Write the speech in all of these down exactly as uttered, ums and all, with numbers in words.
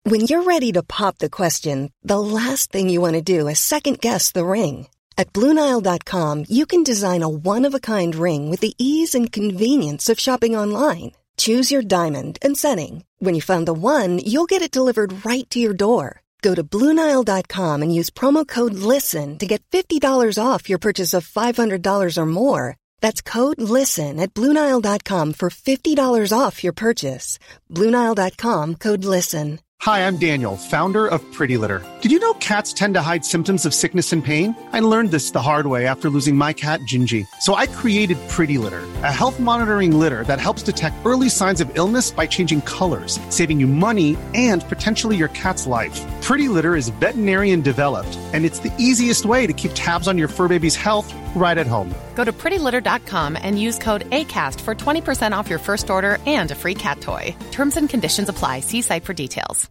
When you're ready to pop the question, the last thing you want to do is second-guess the ring. At Blue Nile dot com, you can design a one-of-a-kind ring with the ease and convenience of shopping online. Choose your diamond and setting. When you find the one, you'll get it delivered right to your door. Go to Blue Nile dot com and use promo code LISTEN to get fifty dollars off your purchase of five hundred dollars or more. That's code LISTEN at Blue Nile dot com for fifty dollars off your purchase. Blue Nile dot com, code LISTEN. Hi, I'm Daniel, founder of Pretty Litter. Did you know cats tend to hide symptoms of sickness and pain? I learned this the hard way after losing my cat, Gingy. So I created Pretty Litter, a health monitoring litter that helps detect early signs of illness by changing colors, saving you money and potentially your cat's life. Pretty Litter is veterinarian developed, and it's the easiest way to keep tabs on your fur baby's health right at home. Go to pretty litter dot com and use code ACAST for twenty percent off your first order and a free cat toy. Terms and conditions apply. See site for details.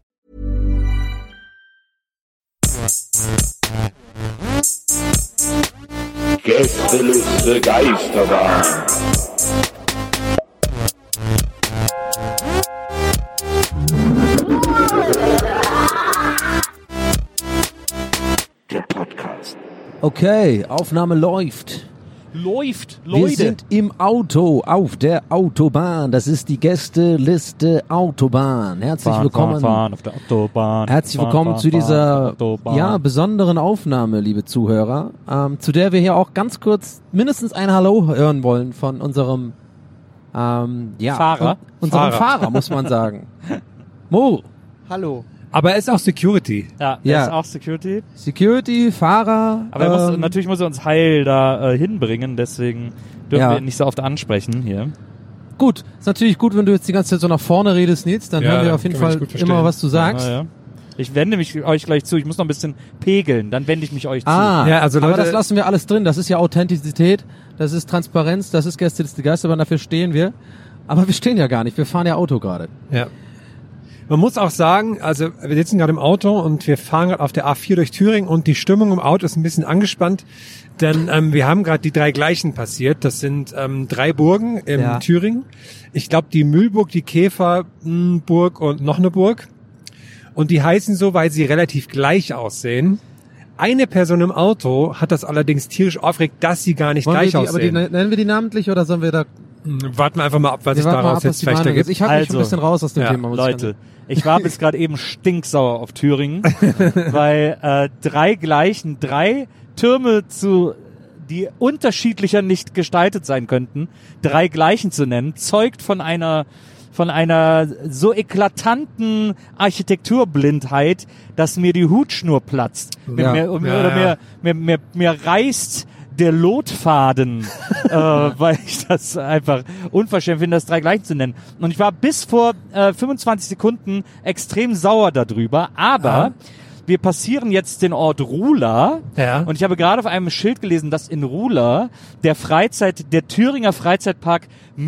Gästeliste Geisterbahn. Der Podcast. Okay, Aufnahme läuft. Läuft, Leute. Wir sind im Auto auf der Autobahn. Das ist die Gästeliste Autobahn. Herzlich fahren, willkommen. Fahren, fahren auf der Autobahn. Herzlich fahren, willkommen fahren, zu dieser fahren, ja besonderen Aufnahme, liebe Zuhörer, ähm, zu der wir hier auch ganz kurz mindestens ein Hallo hören wollen von unserem ähm, ja, Fahrer. Un- unserem Fahrer. Fahrer, muss man sagen. Mo. Hallo. Aber er ist auch Security. Ja, Ja. er ist auch Security. Security, Fahrer. Aber er muss, ähm, natürlich muss er uns heil da äh, hinbringen, deswegen dürfen Ja. wir ihn nicht so oft ansprechen hier. Gut, ist natürlich gut, wenn du jetzt die ganze Zeit so nach vorne redest, Nils, dann Ja, hören wir dann auf jeden können wir Fall das gut verstehen. immer, was du sagst. Ja, ja. Ich wende mich euch gleich zu, ich muss noch ein bisschen pegeln, dann wende ich mich euch Ah, Ja, also aber Leute- das lassen wir alles drin. Das ist ja Authentizität, das ist Transparenz, das ist Gästeliste Geisterbahn, dafür stehen wir. Aber wir stehen ja gar nicht, wir fahren ja Auto gerade. Ja. Man muss auch sagen, also wir sitzen gerade im Auto und wir fahren gerade auf der A vier durch Thüringen und die Stimmung im Auto ist ein bisschen angespannt, denn ähm, wir haben gerade die drei gleichen passiert. Das sind ähm, drei Burgen in Ja. Thüringen. Ich glaube die Mühlburg, die Käferburg und noch eine Burg. Und die heißen so, weil sie relativ gleich aussehen. Eine Person im Auto hat das allerdings tierisch aufgeregt, dass sie gar nicht Wollen gleich wir die, aber die, aussehen. nennen wir die namentlich oder sollen wir da... Warten wir einfach mal ab, was Wir sich warten mal daraus ab, was jetzt die vielleicht Meinung ergibt. ist. Ich halte mich Also, ein bisschen raus aus dem ja, Thema. muss ich Leute, ich war bis gerade eben stinksauer auf Thüringen, weil äh, drei gleichen, drei Türme zu, die unterschiedlicher nicht gestaltet sein könnten, drei gleichen zu nennen, zeugt von einer von einer so eklatanten Architekturblindheit, dass mir die Hutschnur platzt. Mir, Ja. mir, Ja, oder ja. mir, mir, mir, mir reißt der Lotfaden, äh, weil ich das einfach unverschämt finde, das drei gleich zu nennen. Und ich war bis vor äh, fünfundzwanzig Sekunden extrem sauer darüber, aber Ah. wir passieren jetzt den Ort Ruhla Ja. und ich habe gerade auf einem Schild gelesen, dass in Ruhla der Freizeit, der Thüringer Freizeitpark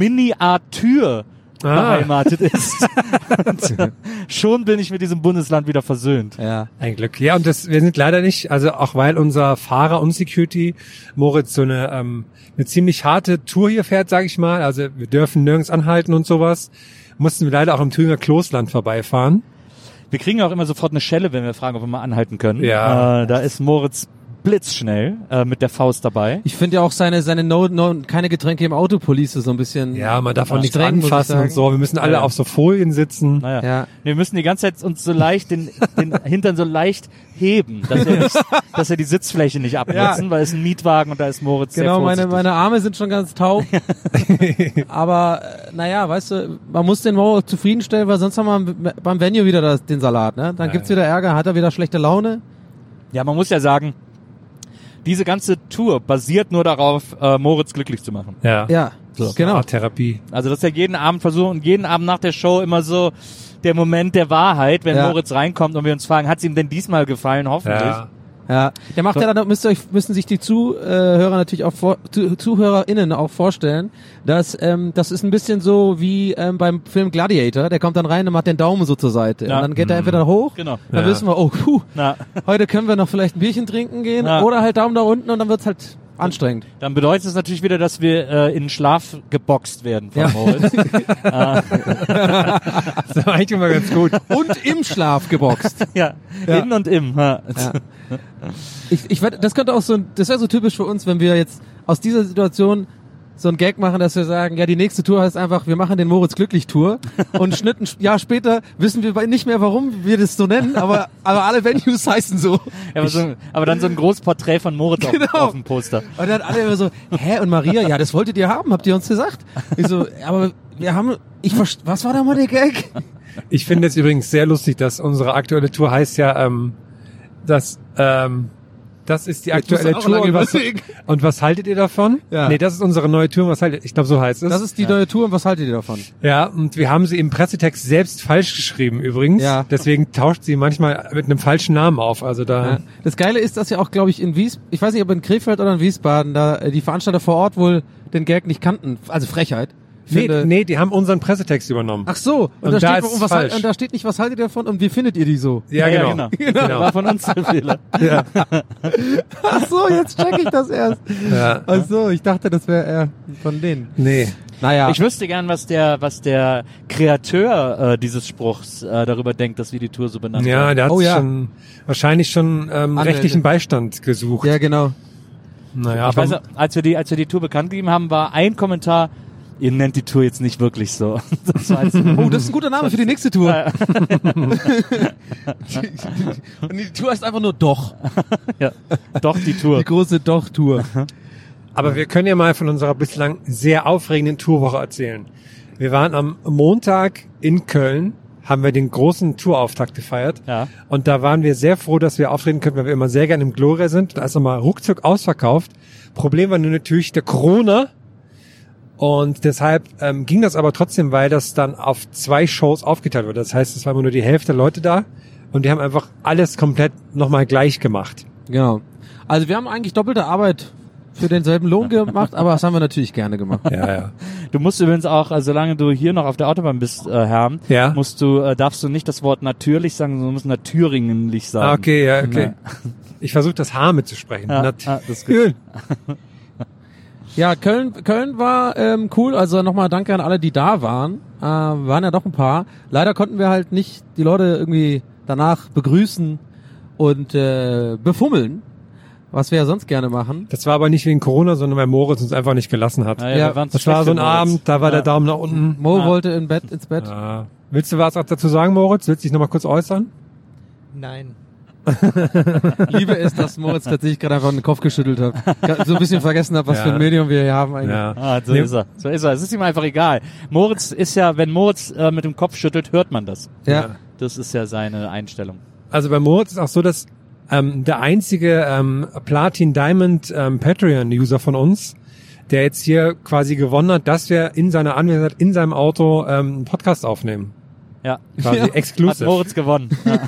Miniatur Ah. beheimatet ist. Und, äh, schon bin ich mit diesem Bundesland wieder versöhnt. Ja. Ein Glück. Ja, und das, wir sind leider nicht, also auch weil unser Fahrer und Security, Moritz, so eine, ähm, eine ziemlich harte Tour hier fährt, sag ich mal. Also wir dürfen nirgends anhalten und sowas. Mussten wir leider auch im Thüringer Kloßland vorbeifahren. Wir kriegen auch immer sofort eine Schelle, wenn wir fragen, ob wir mal anhalten können. Ja. Äh, da ist Moritz blitzschnell äh, mit der Faust dabei. Ich finde ja auch seine, seine no, no, keine Getränke im Auto-Police so ein bisschen... Ja, man darf auch nichts streng, muss ich anfassen sagen. und so. Wir müssen alle Ja. auf so Folien sitzen. Naja. Ja. Wir müssen die ganze Zeit uns so leicht den, den Hintern so leicht heben, dass wir, nicht, dass wir die Sitzfläche nicht abnutzen, Ja. weil es ein Mietwagen und da ist Moritz Genau, sehr meine, vorsichtig. meine Arme sind schon ganz taub. Aber, äh, naja, weißt du, man muss den Mo zufriedenstellen, weil sonst haben wir beim Venue wieder das, den Salat, ne? Dann Ja, gibt's ja. wieder Ärger, hat er wieder schlechte Laune. Ja, man muss ja sagen, diese ganze Tour basiert nur darauf, äh, Moritz glücklich zu machen. Ja. Ja, So, genau. Art Therapie. Also das ist ja jeden Abend versuchen und jeden Abend nach der Show immer so der Moment der Wahrheit, wenn Ja. Moritz reinkommt und wir uns fragen, hat es ihm denn diesmal gefallen? Hoffentlich. Ja. Ja, der macht ja dann, müsst ihr euch, müssen sich die Zuhörer natürlich auch vor, Zu- ZuhörerInnen auch vorstellen, dass ähm, das ist ein bisschen so wie ähm, beim Film Gladiator, der kommt dann rein und macht den Daumen so zur Seite. Ja. Und dann geht er entweder hoch, Genau. dann Ja. wissen wir, oh, puh, Na, heute können wir noch vielleicht ein Bierchen trinken gehen, Ja. oder halt Daumen da unten und dann wird's halt anstrengend. Dann bedeutet es natürlich wieder, dass wir äh, in den Schlaf geboxt werden von Ja. Moritz. Das war eigentlich immer ganz gut. Und im Schlaf geboxt. ja, Ja. in und im. Ja. Ja. Ich, ich wette, das könnte auch so ein, das wäre so typisch für uns, wenn wir jetzt aus dieser Situation so ein Gag machen, dass wir sagen, ja, die nächste Tour heißt einfach, wir machen den Moritz Glücklich Tour und Schnitt ein Jahr später wissen wir nicht mehr, warum wir das so nennen, aber, aber alle Venues heißen so. Ja, aber, so, aber dann so ein großes Porträt von Moritz auf, Genau. auf dem Poster. Und dann alle immer so, hä, und Maria, ja, das wolltet ihr haben, habt ihr uns gesagt? Ich so, aber wir haben, ich verst- was war da mal der Gag? Ich finde es übrigens sehr lustig, dass unsere aktuelle Tour heißt ja, ähm, dass, ähm, das ist die Jetzt musst du aktuelle auch Tour. lange Und was, überlegen. und was haltet ihr davon? Ja. Nee, das ist unsere neue Tour. Was haltet, ich glaube, so heißt es. Das ist die neue Tour und was haltet ihr davon? Ja, und wir haben sie im Pressetext selbst falsch geschrieben übrigens. Ja. Deswegen tauscht sie manchmal mit einem falschen Namen auf. Also da. Ja. Das Geile ist, dass ja auch, glaube ich, in Wies, ich weiß nicht, ob in Krefeld oder in Wiesbaden, da äh, die Veranstalter vor Ort wohl den Gag nicht kannten. Also Frechheit. Nee, Finde- nee, die haben unseren Pressetext übernommen. Ach so, und, Und da, da steht, ist und, was falsch. halt, und da steht nicht, was haltet ihr davon und wie findet ihr die so? Ja, Ja, genau. genau. War von uns der Fehler. Ja. Ach so, jetzt check ich das erst. Ja. Ach so, ich dachte, das wäre eher von denen. Nee. Naja, Ich wüsste gern, was der, was der Kreateur äh, dieses Spruchs äh, darüber denkt, dass wir die Tour so benannt Ja, haben. der hat Oh, ja. schon wahrscheinlich schon ähm, Anwälte. rechtlichen Beistand gesucht. ja genau. Naja, Ich weiß, noch, als wir die, als wir die Tour bekannt gegeben haben, war ein Kommentar: Ihr nennt die Tour jetzt nicht wirklich so. Das war jetzt, Oh, das ist ein guter Name für die nächste Tour. Und die Tour heißt einfach nur Doch. ja, doch die Tour. Die große Doch-Tour. aber wir können ja mal von unserer bislang sehr aufregenden Tourwoche erzählen. Wir waren am Montag in Köln, haben wir den großen Tourauftakt gefeiert. Ja. Und da waren wir sehr froh, dass wir auftreten können, weil wir immer sehr gerne im Gloria sind. Da ist nochmal ruckzuck ausverkauft. Problem war nur natürlich der Corona. Und deshalb ähm, ging das aber trotzdem, weil das dann auf zwei Shows aufgeteilt wurde. Das heißt, es war immer nur die Hälfte der Leute da. Und die haben einfach alles komplett nochmal gleich gemacht. Genau. Also wir haben eigentlich doppelte Arbeit für denselben Lohn gemacht, aber das haben wir natürlich gerne gemacht. Ja, ja. Du musst übrigens auch, also solange du hier noch auf der Autobahn bist, äh, Herr, Ja. musst du, äh, darfst du nicht das Wort natürlich sagen, sondern du musst natürlich sagen. Ah, okay, ja, okay. Ich versuche das H mitzusprechen. Ja, Nat- ah, das ist gut. Ja, Köln, Köln war ähm, cool. Also nochmal danke an alle, die da waren. Äh, waren ja doch ein paar. Leider konnten wir halt nicht die Leute irgendwie danach begrüßen und äh, befummeln, was wir ja sonst gerne machen. Das war aber nicht wegen Corona, sondern weil Moritz uns einfach nicht gelassen hat. Ja, ja, Ja, wir waren zu Das war schlecht so ein für Moritz. Abend, da war ja. der Daumen nach unten. Mo Ah. wollte in Bett, ins Bett. Ja. Willst du was auch dazu sagen, Moritz? Willst du dich nochmal kurz äußern? Nein. Liebe ist, dass Moritz tatsächlich gerade einfach den Kopf geschüttelt hat. So ein bisschen vergessen hat, was Ja. für ein Medium wir hier haben eigentlich. Ja. Ah, so Nee. ist er. So ist er. Es ist ihm einfach egal. Moritz ist ja, wenn Moritz äh, mit dem Kopf schüttelt, hört man das. Ja. Das ist ja seine Einstellung. Also bei Moritz ist auch so, dass ähm, der einzige ähm, Platin Diamond ähm, Patreon-User von uns, der jetzt hier quasi gewonnen hat, dass wir in seiner Anwesenheit in seinem Auto ähm, einen Podcast aufnehmen. Ja. Quasi Ja. Hat exclusive. Moritz gewonnen. Ja.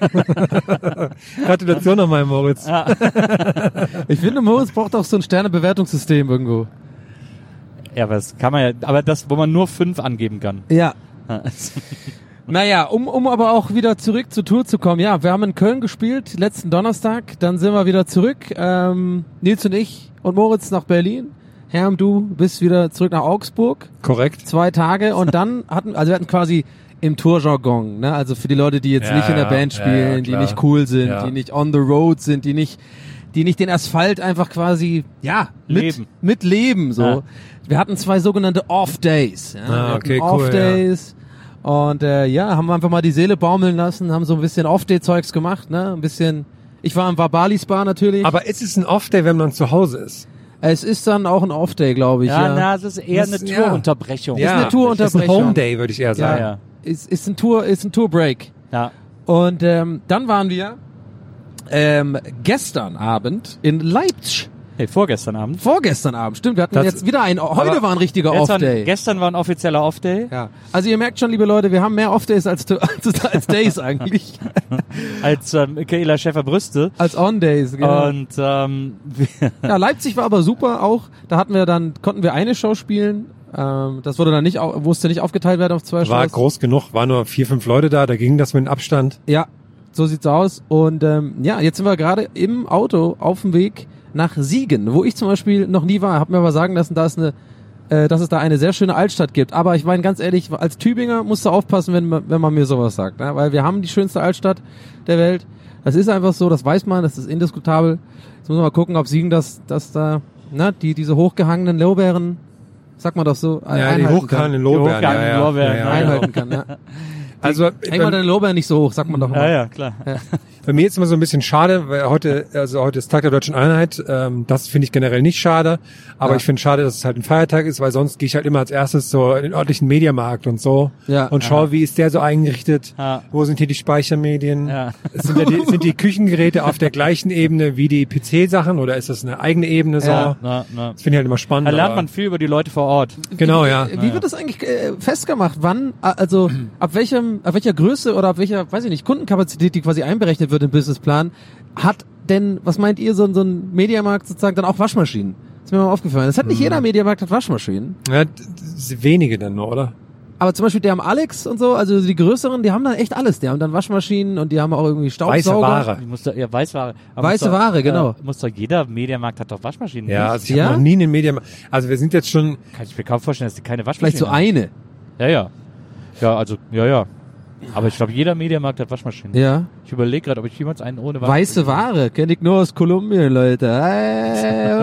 Gratulation nochmal, Moritz. Ja. Ich finde, Moritz braucht auch so ein Sternebewertungssystem irgendwo. ja, aber das kann man ja, aber das, wo man nur fünf angeben kann. Ja. Ja. Naja, um, um aber auch wieder zurück zur Tour zu kommen. Ja, wir haben in Köln gespielt, letzten Donnerstag. Dann sind wir wieder zurück. Ähm, Nils und ich und Moritz nach Berlin. Herm, du bist wieder zurück nach Augsburg. Korrekt. Zwei Tage. Und dann hatten, also wir hatten quasi im Tourjargon, ne? Also für die Leute, die jetzt Ja, nicht in der ja, Band ja, spielen, ja, die klar. nicht cool sind, Ja. die nicht on the road sind, die nicht, die nicht den Asphalt einfach quasi, ja, mit, Leben. mit leben, so. Ja. Wir hatten zwei sogenannte Off-Days. Ja? Ah, Wir hatten okay, cool, Off-Days. Und äh, ja, haben wir einfach mal die Seele baumeln lassen, haben so ein bisschen Off-Day-Zeugs gemacht, ne? Ein bisschen, ich war im Vabali Spa natürlich. Aber ist es ein Off-Day, wenn man zu Hause ist? Es ist dann auch ein Off-Day, glaube ich. Ja, Ja, na, es ist eher Das- eine ja. Tourunterbrechung. Ja. eine Tourunterbrechung. Ist ein Home-Day, würde ich eher Ja, sagen. ja. Ist, ist ein Tour, ist ein Tour-Break. Ja. Und ähm, dann waren wir ähm, gestern Abend in Leipzig. Hey, vorgestern Abend. Vorgestern Abend, stimmt. Wir hatten Das- jetzt wieder ein, heute aber war ein richtiger Gestern, Off-Day. gestern war ein offizieller Off-Day. Ja. Also ihr merkt schon, liebe Leute, wir haben mehr Off-Days als, als, als Days eigentlich. Als ähm, Michaela Schäfer-Brüste. Als On-Days, genau. Und ähm, wir, Ja, Leipzig war aber super auch. Da hatten wir dann, konnten wir eine Show spielen. Ähm, das wurde dann nicht, au- musste nicht aufgeteilt werden auf zwei War Shows. groß genug, waren nur vier, fünf Leute da, da ging das mit dem Abstand. Ja, so sieht's aus. Und ähm, ja, jetzt sind wir gerade im Auto auf dem Weg nach Siegen, wo ich zum Beispiel noch nie war. Hab mir aber sagen lassen, da ist eine, äh, dass es da eine sehr schöne Altstadt gibt. Aber ich meine ganz ehrlich, als Tübinger musst du aufpassen, wenn man, wenn man mir sowas sagt, ne? Weil wir haben die schönste Altstadt der Welt. Das ist einfach so, das weiß man, das ist indiskutabel. Jetzt muss man mal gucken, ob Siegen das, das da, ne, die diese hochgehangenen Lorbeeren, sag mal doch so, ja, die hochgehangenen Lorbeeren, ja, ja, Lorbeeren, ja, ja, einhalten kann. Ja. Also Häng mal deine Lorbeeren nicht so hoch, sagt man doch Ja, mal. ja, klar. Ja. bei mir ist immer so ein bisschen schade, weil heute, also heute ist Tag der Deutschen Einheit, ähm, das finde ich generell nicht schade, aber Ja. ich finde schade, dass es halt ein Feiertag ist, weil sonst gehe ich halt immer als erstes so in den örtlichen Mediamarkt und so Ja. und schaue, wie ist der so eingerichtet, Ja. wo sind hier die Speichermedien, Ja. sind, da die, sind die Küchengeräte auf der gleichen Ebene wie die P C-Sachen oder ist das eine eigene Ebene so? Ja. Na, na. Das finde ich halt immer spannend. Da lernt aber- man viel über die Leute vor Ort. Genau, ja. Wie wird das eigentlich äh, festgemacht? Wann, a- also ab welchem, ab welcher Größe oder ab welcher, weiß ich nicht, Kundenkapazität, die quasi einberechnet wird im Businessplan, hat denn, was meint ihr, so, ein- so ein Mediamarkt sozusagen dann auch Waschmaschinen? Ist mir mal aufgefallen. Das hat nicht jeder Mediamarkt hat Waschmaschinen. Ja, d- d- wenige dann nur, oder? Aber zum Beispiel der am Alex und so, also die größeren, die haben dann echt alles. Die haben dann Waschmaschinen und die haben auch irgendwie Staubsauger. Weiße Ware. Ich muss da, ja, Weißware. Aber Weiße muss doch, Ware, genau. Äh, muss doch jeder Mediamarkt hat doch Waschmaschinen. Ja, nicht? also ich Ja? habe noch nie einen Mediamarkt. Also wir sind jetzt schon, Kann ich mir kaum vorstellen, dass die keine Vielleicht Waschmaschinen so eine. haben. Ja, ja. Ja, also, ja, ja. Aber ich glaube, jeder Mediamarkt hat Waschmaschinen. Ja. Ich überlege gerade, ob ich jemals einen ohne Waschmaschine... Weiße Ware, kenne ich nur aus Kolumbien, Leute. Hey,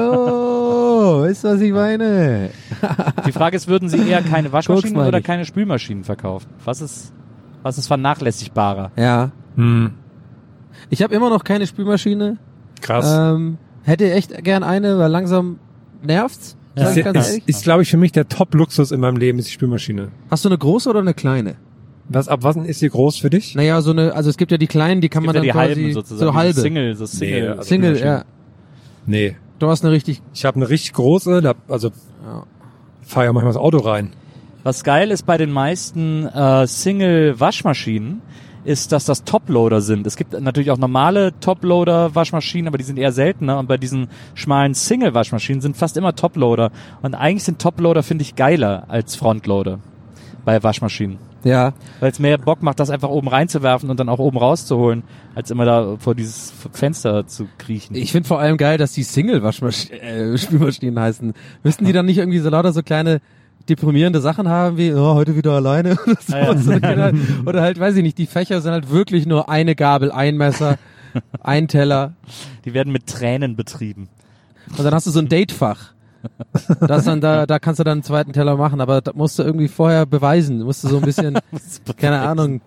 oh, weißt du, was ich meine? Die Frage ist, würden Sie eher keine Waschmaschinen mal oder nicht. keine Spülmaschinen verkaufen? Was ist, was ist vernachlässigbarer? Ja. hm, Ich habe immer noch keine Spülmaschine. krass. Ähm, hätte echt gern eine, weil langsam nervt's. Sag ist, ich ganz ist, ehrlich. ist glaube ich, für mich der Top-Luxus in meinem Leben, ist die Spülmaschine. Hast du eine große oder eine kleine? Was, ab was ist die groß für dich? Naja, so eine, also es gibt ja die kleinen, die kann Es man gibt ja dann die quasi halben sozusagen. so halbe. Die Single, so Single. Nee, also Single, Spülmaschine. ja. Nee. Du hast eine richtig, Ich habe eine richtig große, da, also ja. fahre ja manchmal das Auto rein. Was geil ist bei den meisten äh, Single-Waschmaschinen, ist, dass das Toploader sind. Es gibt natürlich auch normale Toploader-Waschmaschinen, aber die sind eher seltener. Und bei diesen schmalen Single-Waschmaschinen sind fast immer Toploader. Und eigentlich sind Toploader, finde ich, geiler als Frontloader bei Waschmaschinen. Ja. Weil es mehr Bock macht, das einfach oben reinzuwerfen und dann auch oben rauszuholen, als immer da vor dieses Fenster zu kriechen. Ich finde vor allem geil, dass die Single-Waschmaschinen, äh, Spülmaschinen heißen. Müssten die dann nicht irgendwie so lauter so kleine deprimierende Sachen haben wie, oh, heute wieder alleine oder so. Ah, ja. So, halt, oder halt, weiß ich nicht, die Fächer sind halt wirklich nur eine Gabel, ein Messer, ein Teller. Die werden mit Tränen betrieben. Und dann hast du so ein Datefach. Das dann, da, da kannst du dann einen zweiten Teller machen, aber da musst du irgendwie vorher beweisen. Musst du so ein bisschen, keine Ahnung,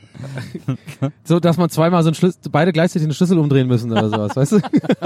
so, dass man zweimal so einen Schlüssel, beide gleichzeitig einen Schlüssel umdrehen müssen oder sowas, weißt du?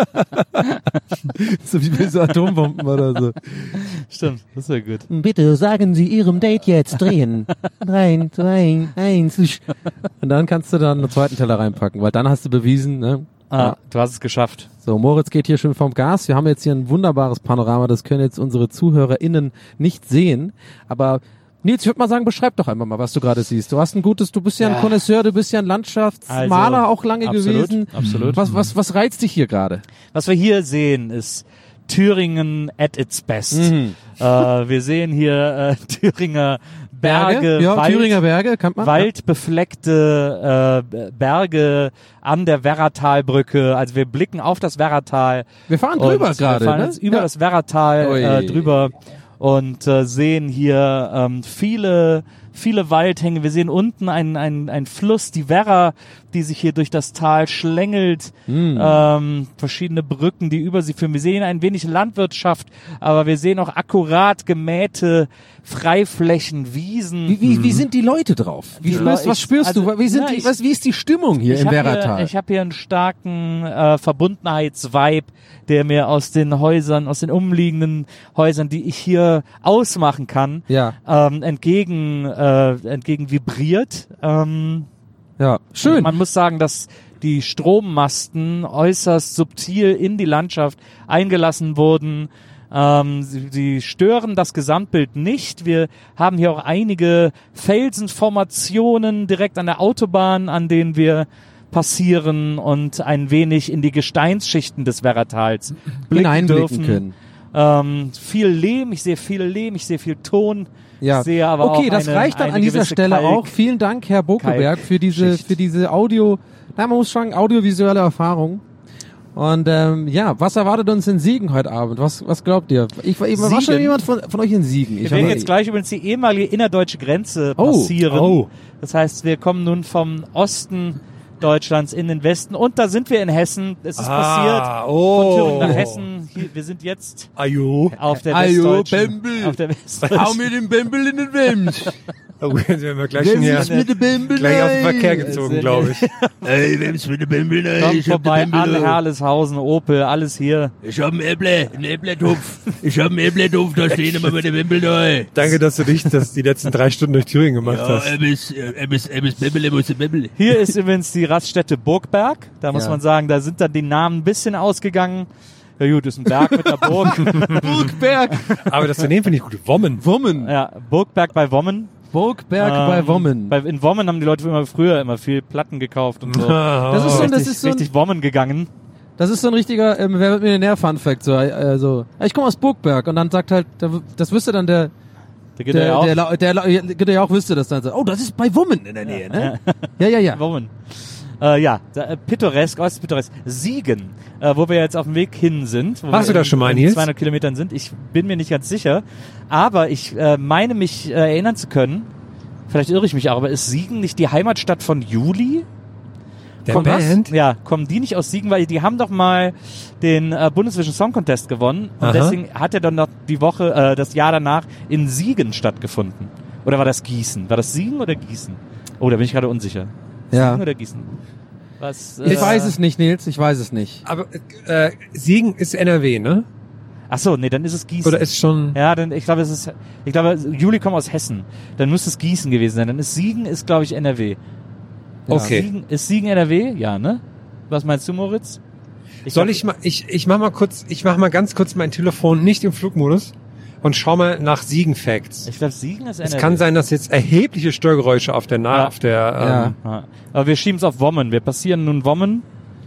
So wie bei so Atombomben oder so. Stimmt, das wäre gut. Bitte sagen Sie Ihrem Date jetzt drehen. Drei, zwei, eins. Und dann kannst du dann einen zweiten Teller reinpacken, weil dann hast du bewiesen, ne? Ah, Ja. du hast es geschafft. So, Moritz geht hier schon vom Gas. Wir haben jetzt hier ein wunderbares Panorama, das können jetzt unsere ZuhörerInnen nicht sehen. Aber Nils, ich würde mal sagen, beschreib doch einfach mal, was du gerade siehst. Du hast ein gutes, du bist ja ein Ja. Connoisseur, du bist ja ein Landschaftsmaler Also, auch lange absolut, gewesen. absolut. Was, was, was reizt dich hier gerade? Was wir hier sehen, ist Thüringen at its best. Mhm. Äh, wir sehen hier äh, Thüringer Berge, Ja, Wald, Thüringer Berge, kann man. waldbefleckte äh, Berge an der Werratalbrücke. Also wir blicken auf das Werratal. Wir fahren Und drüber gerade, Wir fahren ne? jetzt über Ja. das Werratal Ui. äh, drüber und äh, sehen hier ähm, viele viele Waldhänge. Wir sehen unten einen ein, ein Fluss, die Werra, die sich hier durch das Tal schlängelt. Mm. Ähm, verschiedene Brücken, die über sie führen. Wir sehen ein wenig Landwirtschaft, aber wir sehen auch akkurat gemähte Freiflächen, Wiesen. Wie, wie, wie sind die Leute drauf? Wie Die spürst, Leu- was spürst also, du? Wie sind na, die, ich- was, wie ist die Stimmung hier Ich im hab Werratal? Hier, ich habe hier einen starken äh, Verbundenheitsvibe, der mir aus den Häusern, aus den umliegenden Häusern, die ich hier ausmachen kann, Ja. ähm, entgegen, äh, entgegen vibriert. Ähm, Ja, schön. Man muss sagen, dass die Strommasten äußerst subtil in die Landschaft eingelassen wurden. Ähm, sie, sie stören das Gesamtbild nicht. Wir haben hier auch einige Felsenformationen direkt an der Autobahn, an denen wir passieren und ein wenig in die Gesteinsschichten des Werratals blicken Hineinblicken dürfen. können. Ähm, viel Lehm, ich sehe viel Lehm, ich sehe viel Ton. Ja. Ich sehe aber okay, auch das eine, reicht dann eine an dieser gewisse Stelle Kalk- auch. Vielen Dank, Herr Bokelberg, für diese, Kalkschicht. für diese Audio, na, man muss sagen, audiovisuelle Erfahrung. Und ähm, ja, was erwartet uns in Siegen heute Abend? Was was glaubt ihr? Ich, ich war schon Siegen? jemand von, von euch in Siegen. Ich Wir werden hab- jetzt gleich übrigens die ehemalige innerdeutsche Grenze Oh, passieren. oh. Das heißt, wir kommen nun vom Osten Deutschlands in den Westen und da sind wir in Hessen. Es ist Ah, passiert oh. von Thüringen nach Hessen. Hier, wir sind jetzt Ajo. auf der Ajo, westdeutschen... Bembel. Auf der westdeutschen... mir den Bembel in den Wind. Oh, jetzt werden wir gleich schon hier mit dem Bembel? gleich aus dem Verkehr gezogen, Sind- glaube ich. Ey, wem's mit dem Bembel? Kommt vorbei an Herleshausen, Opel, alles hier. Ich hab einen Äpple, einen Äppletopf. Ich hab einen Äppletopf, da stehen immer mit dem Bembel da. Danke, dass du dich das die letzten drei Stunden durch Thüringen gemacht Ja, hast. er ist, er ist, er ist Bembel, er muss Bembel. Hier ist übrigens die Raststätte Burgberg. Da muss Ja. man sagen, da sind dann die Namen ein bisschen ausgegangen. Ja gut, ist ein Berg mit einer Burg. Burgberg. Aber das Unternehmen finde ich gut. Wommen. Wommen. Ja, Burgberg bei Wommen. Burgberg Ähm, bei Wommen. Bei, in Wommen haben die Leute immer früher immer viel Platten gekauft und so. Das ist so, richtig, das ist so ein, richtig Wommen gegangen. das ist so ein richtiger ähm, Wer wird Millionär Fun Fact. So, äh, so. Ja, ich komme aus Burgberg und dann sagt halt, der, das wüsste dann der, Da geht er ja der, auch. der, der, der, der, der, der ja auch wüsste das dann. So, oh, das ist bei Wommen in der Nähe, ne? Ja, ja, ja. Wommen. Äh, ja, da, äh, pittoresk, äußerst pittoresk. Siegen, äh, wo wir jetzt auf dem Weg hin sind. Wo Warst wir du da in- schon mal, in Nils? zweihundert Kilometern sind. Ich bin mir nicht ganz sicher. Aber ich äh, meine mich äh, erinnern zu können, vielleicht irre ich mich auch, aber ist Siegen nicht die Heimatstadt von Juli? Der Kommt Band? Das? Ja, kommen die nicht aus Siegen, weil die haben doch mal den äh, Bundesvision Song Contest gewonnen und Aha. deswegen hat er dann noch die Woche, äh, das Jahr danach in Siegen stattgefunden. Oder war das Gießen? War das Siegen oder Gießen? Oh, da bin ich gerade unsicher. Ja. Siegen oder Gießen? Was, Ich äh, weiß es nicht, Nils, ich weiß es nicht. Aber äh, Siegen ist N R W, ne? Ach so, nee, dann ist es Gießen. Oder ist schon... ja, dann ich glaube, es ist ich glaube Juli kommt aus Hessen. Dann müsste es Gießen gewesen sein. Dann ist Siegen ist glaube ich N R W. Okay. Siegen, ist Siegen N R W? Ja, ne? Was meinst du, Moritz? Soll glaub- ich mal... Ich, ich mach mal kurz... Ich mach mal ganz kurz mein Telefon nicht im Flugmodus und schau mal nach Siegen-Facts. Ich glaube, Siegen ist N R W. Es kann sein, dass jetzt erhebliche Störgeräusche auf der... Na Ja. auf der Ja. ähm, Ja. Aber wir schieben es auf Wommen. Wir passieren nun Wommen.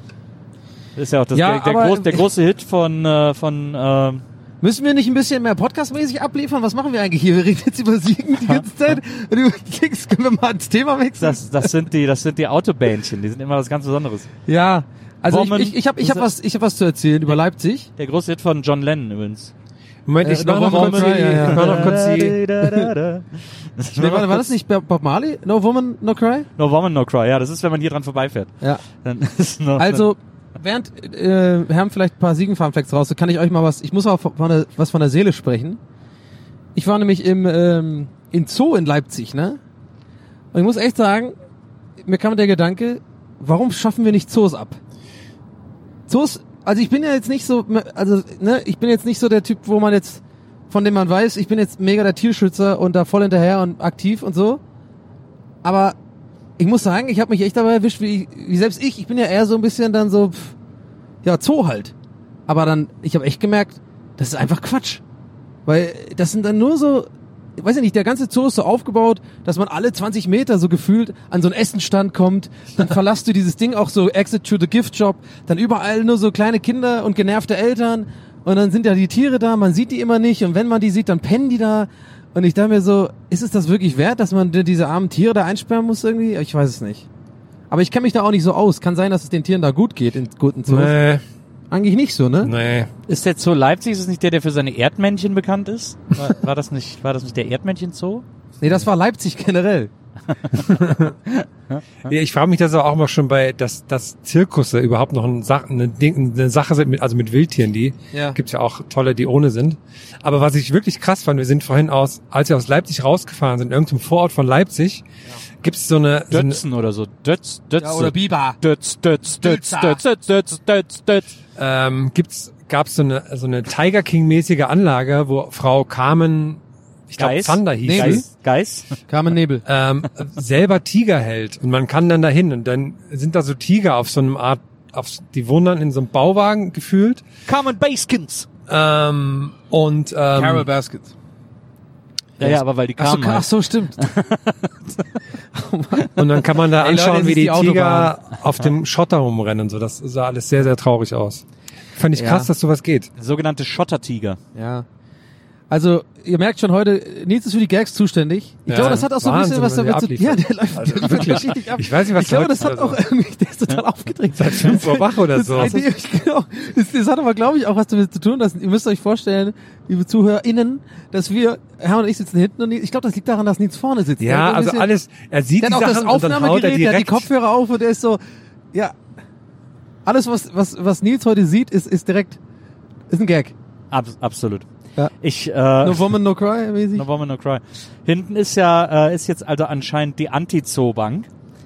Das ist ja auch das, Ja, der, der, aber- groß, der große Hit von, äh, von äh, Müssen wir nicht ein bisschen mehr podcastmäßig abliefern? Was machen wir eigentlich hier? Wir reden jetzt über Siegen die ganze Zeit. Und du denkst, können wir mal ins Thema wechseln? das, das sind die, das sind die Autobändchen. Die sind immer was ganz Besonderes. Ja. Also Wommen- ich, ich, ich habe ich hab was, ich hab was zu erzählen über Leipzig. Der große Hit von John Lennon übrigens. Moment, Äh, ich mach noch noch kurz Wommen, die... ja, ja. Ich mach noch kurz die... Nee, war, war das nicht Bob Marley? No Woman, No Cry? No Woman, No Cry. Ja, das ist, wenn man hier dran vorbeifährt. Ja. Dann ist noch, Also, während äh, wir haben vielleicht ein paar Siegen-Funfacts raus, so kann ich euch mal was, ich muss auch von der, was von der Seele sprechen. Ich war nämlich im ähm, in Zoo in Leipzig, ne? Und ich muss echt sagen, mir kam der Gedanke, warum schaffen wir nicht Zoos ab? Zoos, also ich bin ja jetzt nicht so, also ne, ich bin jetzt nicht so der Typ, wo man jetzt, von dem man weiß, ich bin jetzt mega der Tierschützer und da voll hinterher und aktiv und so. Aber ich muss sagen, ich habe mich echt dabei erwischt, wie, wie selbst ich, ich bin ja eher so ein bisschen dann so, pff, ja, Zoo halt. Aber dann, ich habe echt gemerkt, das ist einfach Quatsch. Weil das sind dann nur so, ich weiß ja nicht, der ganze Zoo ist so aufgebaut, dass man alle zwanzig Meter so gefühlt an so einen Essenstand kommt, dann verlasst du dieses Ding auch so Exit to the Gift Shop, dann überall nur so kleine Kinder und genervte Eltern und dann sind ja die Tiere da, man sieht die immer nicht und wenn man die sieht, dann pennen die da und ich dachte mir so, ist es das wirklich wert, dass man diese armen Tiere da einsperren muss irgendwie? Ich weiß es nicht. Aber ich kenne mich da auch nicht so aus. Kann sein, dass es den Tieren da gut geht in guten Zoos. Nee, Eigentlich nicht so, ne? nee. ist der Zoo Leipzig, ist es nicht der, der für seine Erdmännchen bekannt ist? War, war das nicht, war das nicht der Erdmännchen-Zoo? Nee, das war Leipzig generell. Ja, ich frage mich das aber auch mal schon bei, dass, dass Zirkusse überhaupt noch ein Sach, eine, Ding, eine Sache sind, mit, also mit Wildtieren, die Ja. gibt's ja auch tolle, die ohne sind. Aber was ich wirklich krass fand, wir sind vorhin aus, als wir aus Leipzig rausgefahren sind, in irgendeinem Vorort von Leipzig, gibt's so eine, so eine Dötzen oder so. Dötz, Dötz. Ja, oder Biber. Dötz, Dötz, Dötz, Dötz, Dötz, Dötz, Dötz, Dötz. ähm, gibt's, gab's so eine, so eine Tiger King-mäßige Anlage, wo Frau Carmen, ich glaube Geis? Zander hieß Nee, sie, Geis? Geis? Carmen Nebel. ähm, selber Tiger hält und man kann dann dahin und dann sind da so Tiger auf so einem Art, auf, die wohnen dann in so einem Bauwagen gefühlt Carmen Baskins. ähm, und ähm, Carol Basket. Ja, ja, aber weil die Ach so, Carmen ach halt. so, stimmt. und dann kann man da Ey, Leute, anschauen, es wie ist die, die Tiger auf dem Schotter rumrennen und so. Das sah alles sehr, sehr traurig aus. Fand ich Ja. krass, dass sowas geht. Sogenannte Schottertiger. Ja. Also, ihr merkt schon heute, Nils ist für die Gags zuständig. Ich Ja, glaube, das hat auch so ein bisschen was damit zu tun. Ja, der läuft, Also der liefert wirklich. richtig ab. Ich weiß nicht, was Ich glaube, heute das hat ist auch oder so. irgendwie, der ist total aufgedreht. Seit fünf Uhr wach oder Das, so. das, genau, das, das hat aber, glaube ich, auch was damit zu tun, dass ihr müsst euch vorstellen, liebe ZuhörerInnen, dass wir, Hermann und ich sitzen hinten und ich glaube, das liegt daran, dass Nils vorne sitzt. Der Ja, hat so ein also bisschen- alles, er sieht Der die hat auch das Sachen und dann haut er Aufnahmegerät, der hat die direkt. Kopfhörer auf und der ist so, ja, alles, was, was, was Nils heute sieht, ist, ist direkt, ist ein Gag. Ab, absolut. Ja. Ich, äh, No Woman, No Cry, mäßig. No Woman, No Cry. Hinten ist ja, äh, ist jetzt also anscheinend die Anti-Zoo-Bank.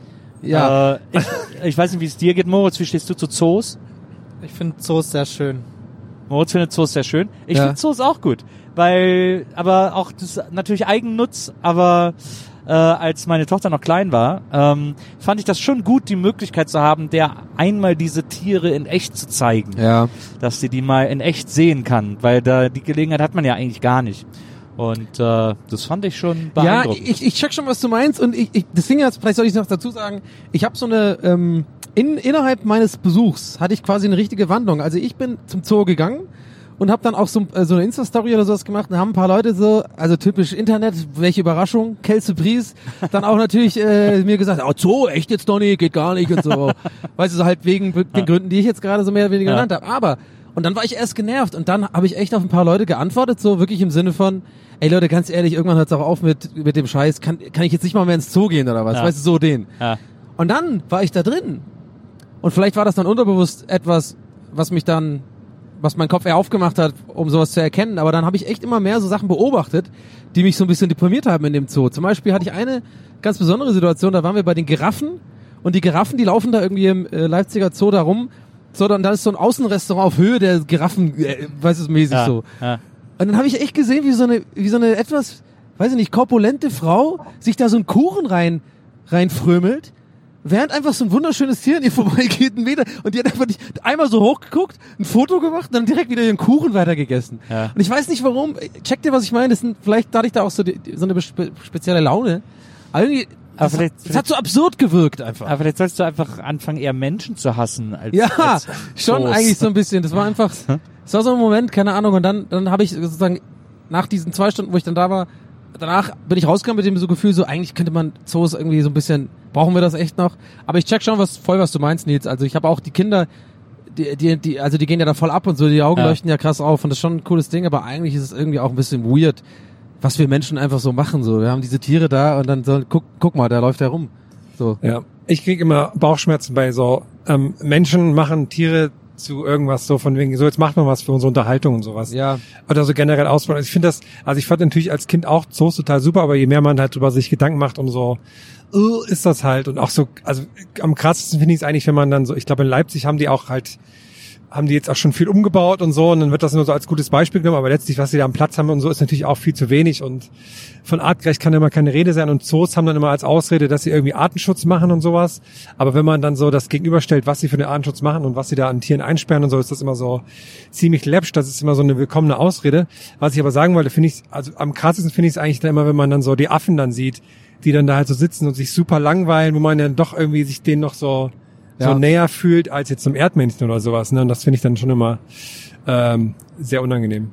Ja. Äh, ich, ich weiß nicht, wie es dir geht, Moritz. Wie stehst du zu Zoos? Ich finde Zoos sehr schön. Moritz findet Zoos sehr schön. Ich Ja. finde Zoos auch gut. Weil, aber auch, das ist natürlich Eigennutz, aber äh, als meine Tochter noch klein war, ähm, fand ich das schon gut, die Möglichkeit zu haben, der einmal diese Tiere in echt zu zeigen. Ja. Dass sie die mal in echt sehen kann, weil da die Gelegenheit hat man ja eigentlich gar nicht. Und äh, das fand ich schon Ja, beeindruckend. ich, ich check schon, was du meinst und ich, ich deswegen jetzt, vielleicht soll ich noch dazu sagen, ich habe so eine, ähm, in, innerhalb meines Besuchs hatte ich quasi eine richtige Wandlung. Also ich bin zum Zoo gegangen und habe dann auch so, äh, so eine Insta-Story oder sowas gemacht und haben ein paar Leute so, also typisch Internet, welche Überraschung, Kelsey Pries, dann auch natürlich äh, mir gesagt, oh Zoo, echt jetzt noch nicht, geht gar nicht und so. Weißt du, so halt wegen den Ja. Gründen, die ich jetzt gerade so mehr oder weniger Ja. genannt habe. Aber, und dann war ich erst genervt und dann habe ich echt auf ein paar Leute geantwortet, so wirklich im Sinne von, ey Leute, ganz ehrlich, irgendwann hört's auch auf mit mit dem Scheiß, kann, kann ich jetzt nicht mal mehr ins Zoo gehen oder was, Ja. weißt du, so den. ja. Und dann war ich da drin. Und vielleicht war das dann unterbewusst etwas, was mich dann, was mein Kopf eher aufgemacht hat, um sowas zu erkennen. Aber dann habe ich echt immer mehr so Sachen beobachtet, die mich so ein bisschen deprimiert haben in dem Zoo. Zum Beispiel hatte ich eine ganz besondere Situation, da waren wir bei den Giraffen und die Giraffen, die laufen da irgendwie im äh, Leipziger Zoo da rum. So, dann da ist so ein Außenrestaurant auf Höhe der Giraffen, äh, weiß es mäßig ja. so. Ja. Und dann habe ich echt gesehen, wie so eine, wie so eine etwas, weiß ich nicht, korpulente Frau sich da so einen Kuchen rein, reinfrömelt, während einfach so ein wunderschönes Tier an ihr vorbeigeht, ein Meter, und die hat einfach nicht, einmal so hochgeguckt, ein Foto gemacht und dann direkt wieder ihren Kuchen weitergegessen. Ja. Und ich weiß nicht warum, checkt ihr, was ich meine? Das sind, vielleicht hatte ich da auch so, die, so eine spe spezielle Laune. Aber irgendwie, Aber das, vielleicht- hat, das hat so absurd gewirkt einfach. Aber vielleicht sollst du einfach anfangen, eher Menschen zu hassen als Ja, als schon Zoos. eigentlich so ein bisschen. Das war einfach, es war so ein Moment, keine Ahnung. Und dann, dann habe ich sozusagen nach diesen zwei Stunden, wo ich dann da war, danach bin ich rausgegangen mit dem so Gefühl, so eigentlich könnte man Zoos irgendwie so ein bisschen, brauchen wir das echt noch? Aber ich check schon was voll, was du meinst, Nils. Also ich habe auch die Kinder, die, die, die, also die gehen ja da voll ab und so, die Augen Ja. leuchten ja krass auf und das ist schon ein cooles Ding. Aber eigentlich ist es irgendwie auch ein bisschen weird, was wir Menschen einfach so machen. So, wir haben diese Tiere da und dann so, guck, guck mal, da läuft der rum. So. Ja, ich kriege immer Bauchschmerzen bei so ähm, Menschen machen Tiere zu irgendwas so von wegen, so jetzt macht man was für unsere Unterhaltung und sowas. Ja. Oder so generell ausbauen. Also ich finde das, also ich fand natürlich als Kind auch Zoos total super, aber je mehr man halt drüber sich Gedanken macht, umso uh, ist das halt. Und auch so, also am krassesten finde ich es eigentlich, wenn man dann so, ich glaube in Leipzig haben die auch halt, haben die jetzt auch schon viel umgebaut und so und dann wird das nur so als gutes Beispiel genommen, aber letztlich, was sie da am Platz haben und so, ist natürlich auch viel zu wenig und von artgerecht kann immer keine Rede sein und Zoos haben dann immer als Ausrede, dass sie irgendwie Artenschutz machen und sowas, aber wenn man dann so das gegenüberstellt, was sie für den Artenschutz machen und was sie da an Tieren einsperren und so, ist das immer so ziemlich läppsch, das ist immer so eine willkommene Ausrede. Was ich aber sagen wollte, finde ich, also am krassesten finde ich es eigentlich dann immer, wenn man dann so die Affen dann sieht, die dann da halt so sitzen und sich super langweilen, wo man dann doch irgendwie sich denen noch so so Ja. näher fühlt als jetzt zum Erdmännchen oder sowas. Ne? Und das finde ich dann schon immer ähm, sehr unangenehm.